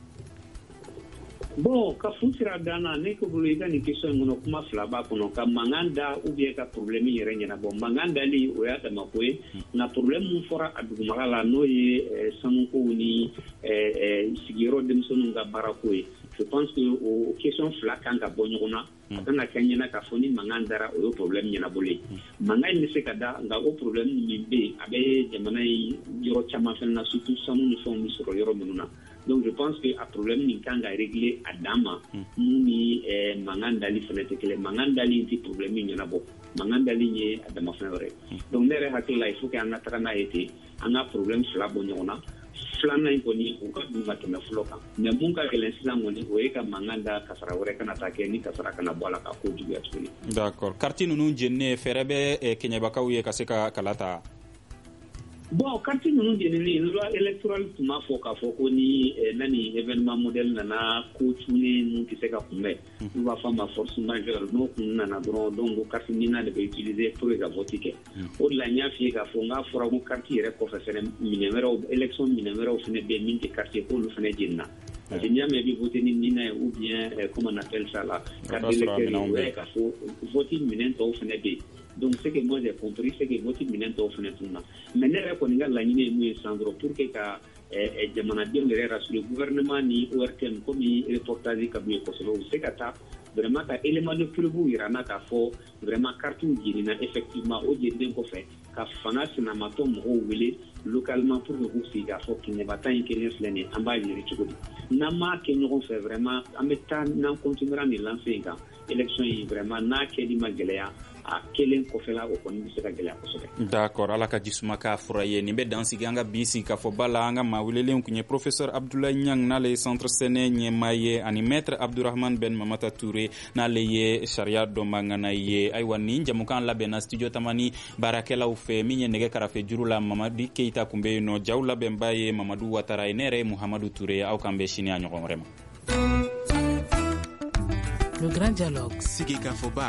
Bon, ka fusira dana ne ko bulu ika ni question ngono kuma flaba kono ka manganda ou bien ka problème yere nyana bon manganda li o ya dama ko na problème mu fora adu magala no ye sanu ko ni eh sigiro dem sonu nga barako je pense que o question fla kan ka bonyona atana kanyana ka foni mangandara o problème nyana bolé mangay ni se kada nga o problème ni be abe jamana yoro chama fenna surtout sanu ni fon mi soro yoro menuna. Donc je pense que a problème ni kanga régler à dama ni eh, mangandali fenêtre que les mangandali ti problème ni na bo mangandali ni adama fenêtre donc nere hakila il faut que anga trana été anga problème sur la bonyona flana ngoni ko ka duma tena floka mais mun ka kelen sila ngoni o e ka manganda kasara wore kana take ni kasara kana bola ka ko juya tuni. D'accord. Quartier nunu jenne ferebe e kenyeba kawye kaseka kalata. Bon, quand nous nous disons que la loi électorale tuma foka foko ni nani événement modèle nana coachune nous qui sait qu'après nous va faire ma force majeure nous nana donc donc carte mina de utiliser pour les voter au-delà nya fi ka fonga fora ko carte re ko fa sene minimero élection minimero fene be min quartier ko lu fene jinna parce que n'y a mais voter ni ni ou bien comment on appelle ça là carte d'électeur ouais qu'il faut voter minute au fenêtre. Donc ce que moi j'ai compris c'est que voter minute au fenêtre mais ne reconnaît la ligne est Sandro pour que ka jamana bien le gouvernement ni O R T M comme reportage ka bien ko c'est que ta vraiment ka élément de preuve irana ka fo vraiment carton jirina effectivement au jirden ko fait ka fana sinama to mo wele localement pour que vous siga fo ki ne bataille que les flene amba yiri chugudi nama ke ñoo fait vraiment ameta nan continuera ni lancer ga élection yi vraiment na ke di magelea a kelen ko fela ko ni se ka gelea ko sobe d'accord ala ka jisuma ka furaye ni be dansi ganga bisi ka fo bala nga mawulele ku nye professeur Abdoulaye Niang na le centre sene nye maye ani maître Abdourahmane Ben Mamata Touré na le ye sharia do mangana ye ay wani jamukan la bena studio tamani barakela u fe minye nege karafe jurula Mamadi Keita kumbe no jawla bembaye Mamadou Ouattara nere Mouhamadou Touré au kambe shini anyo rema. Le grand dialogue. Sigi Kafoba.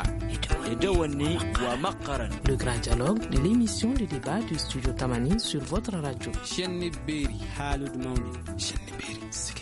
Le grand dialogue de l'émission de débat du studio Tamani sur votre radio. Chenni Beri. Halud Mauni. Chenni Beri.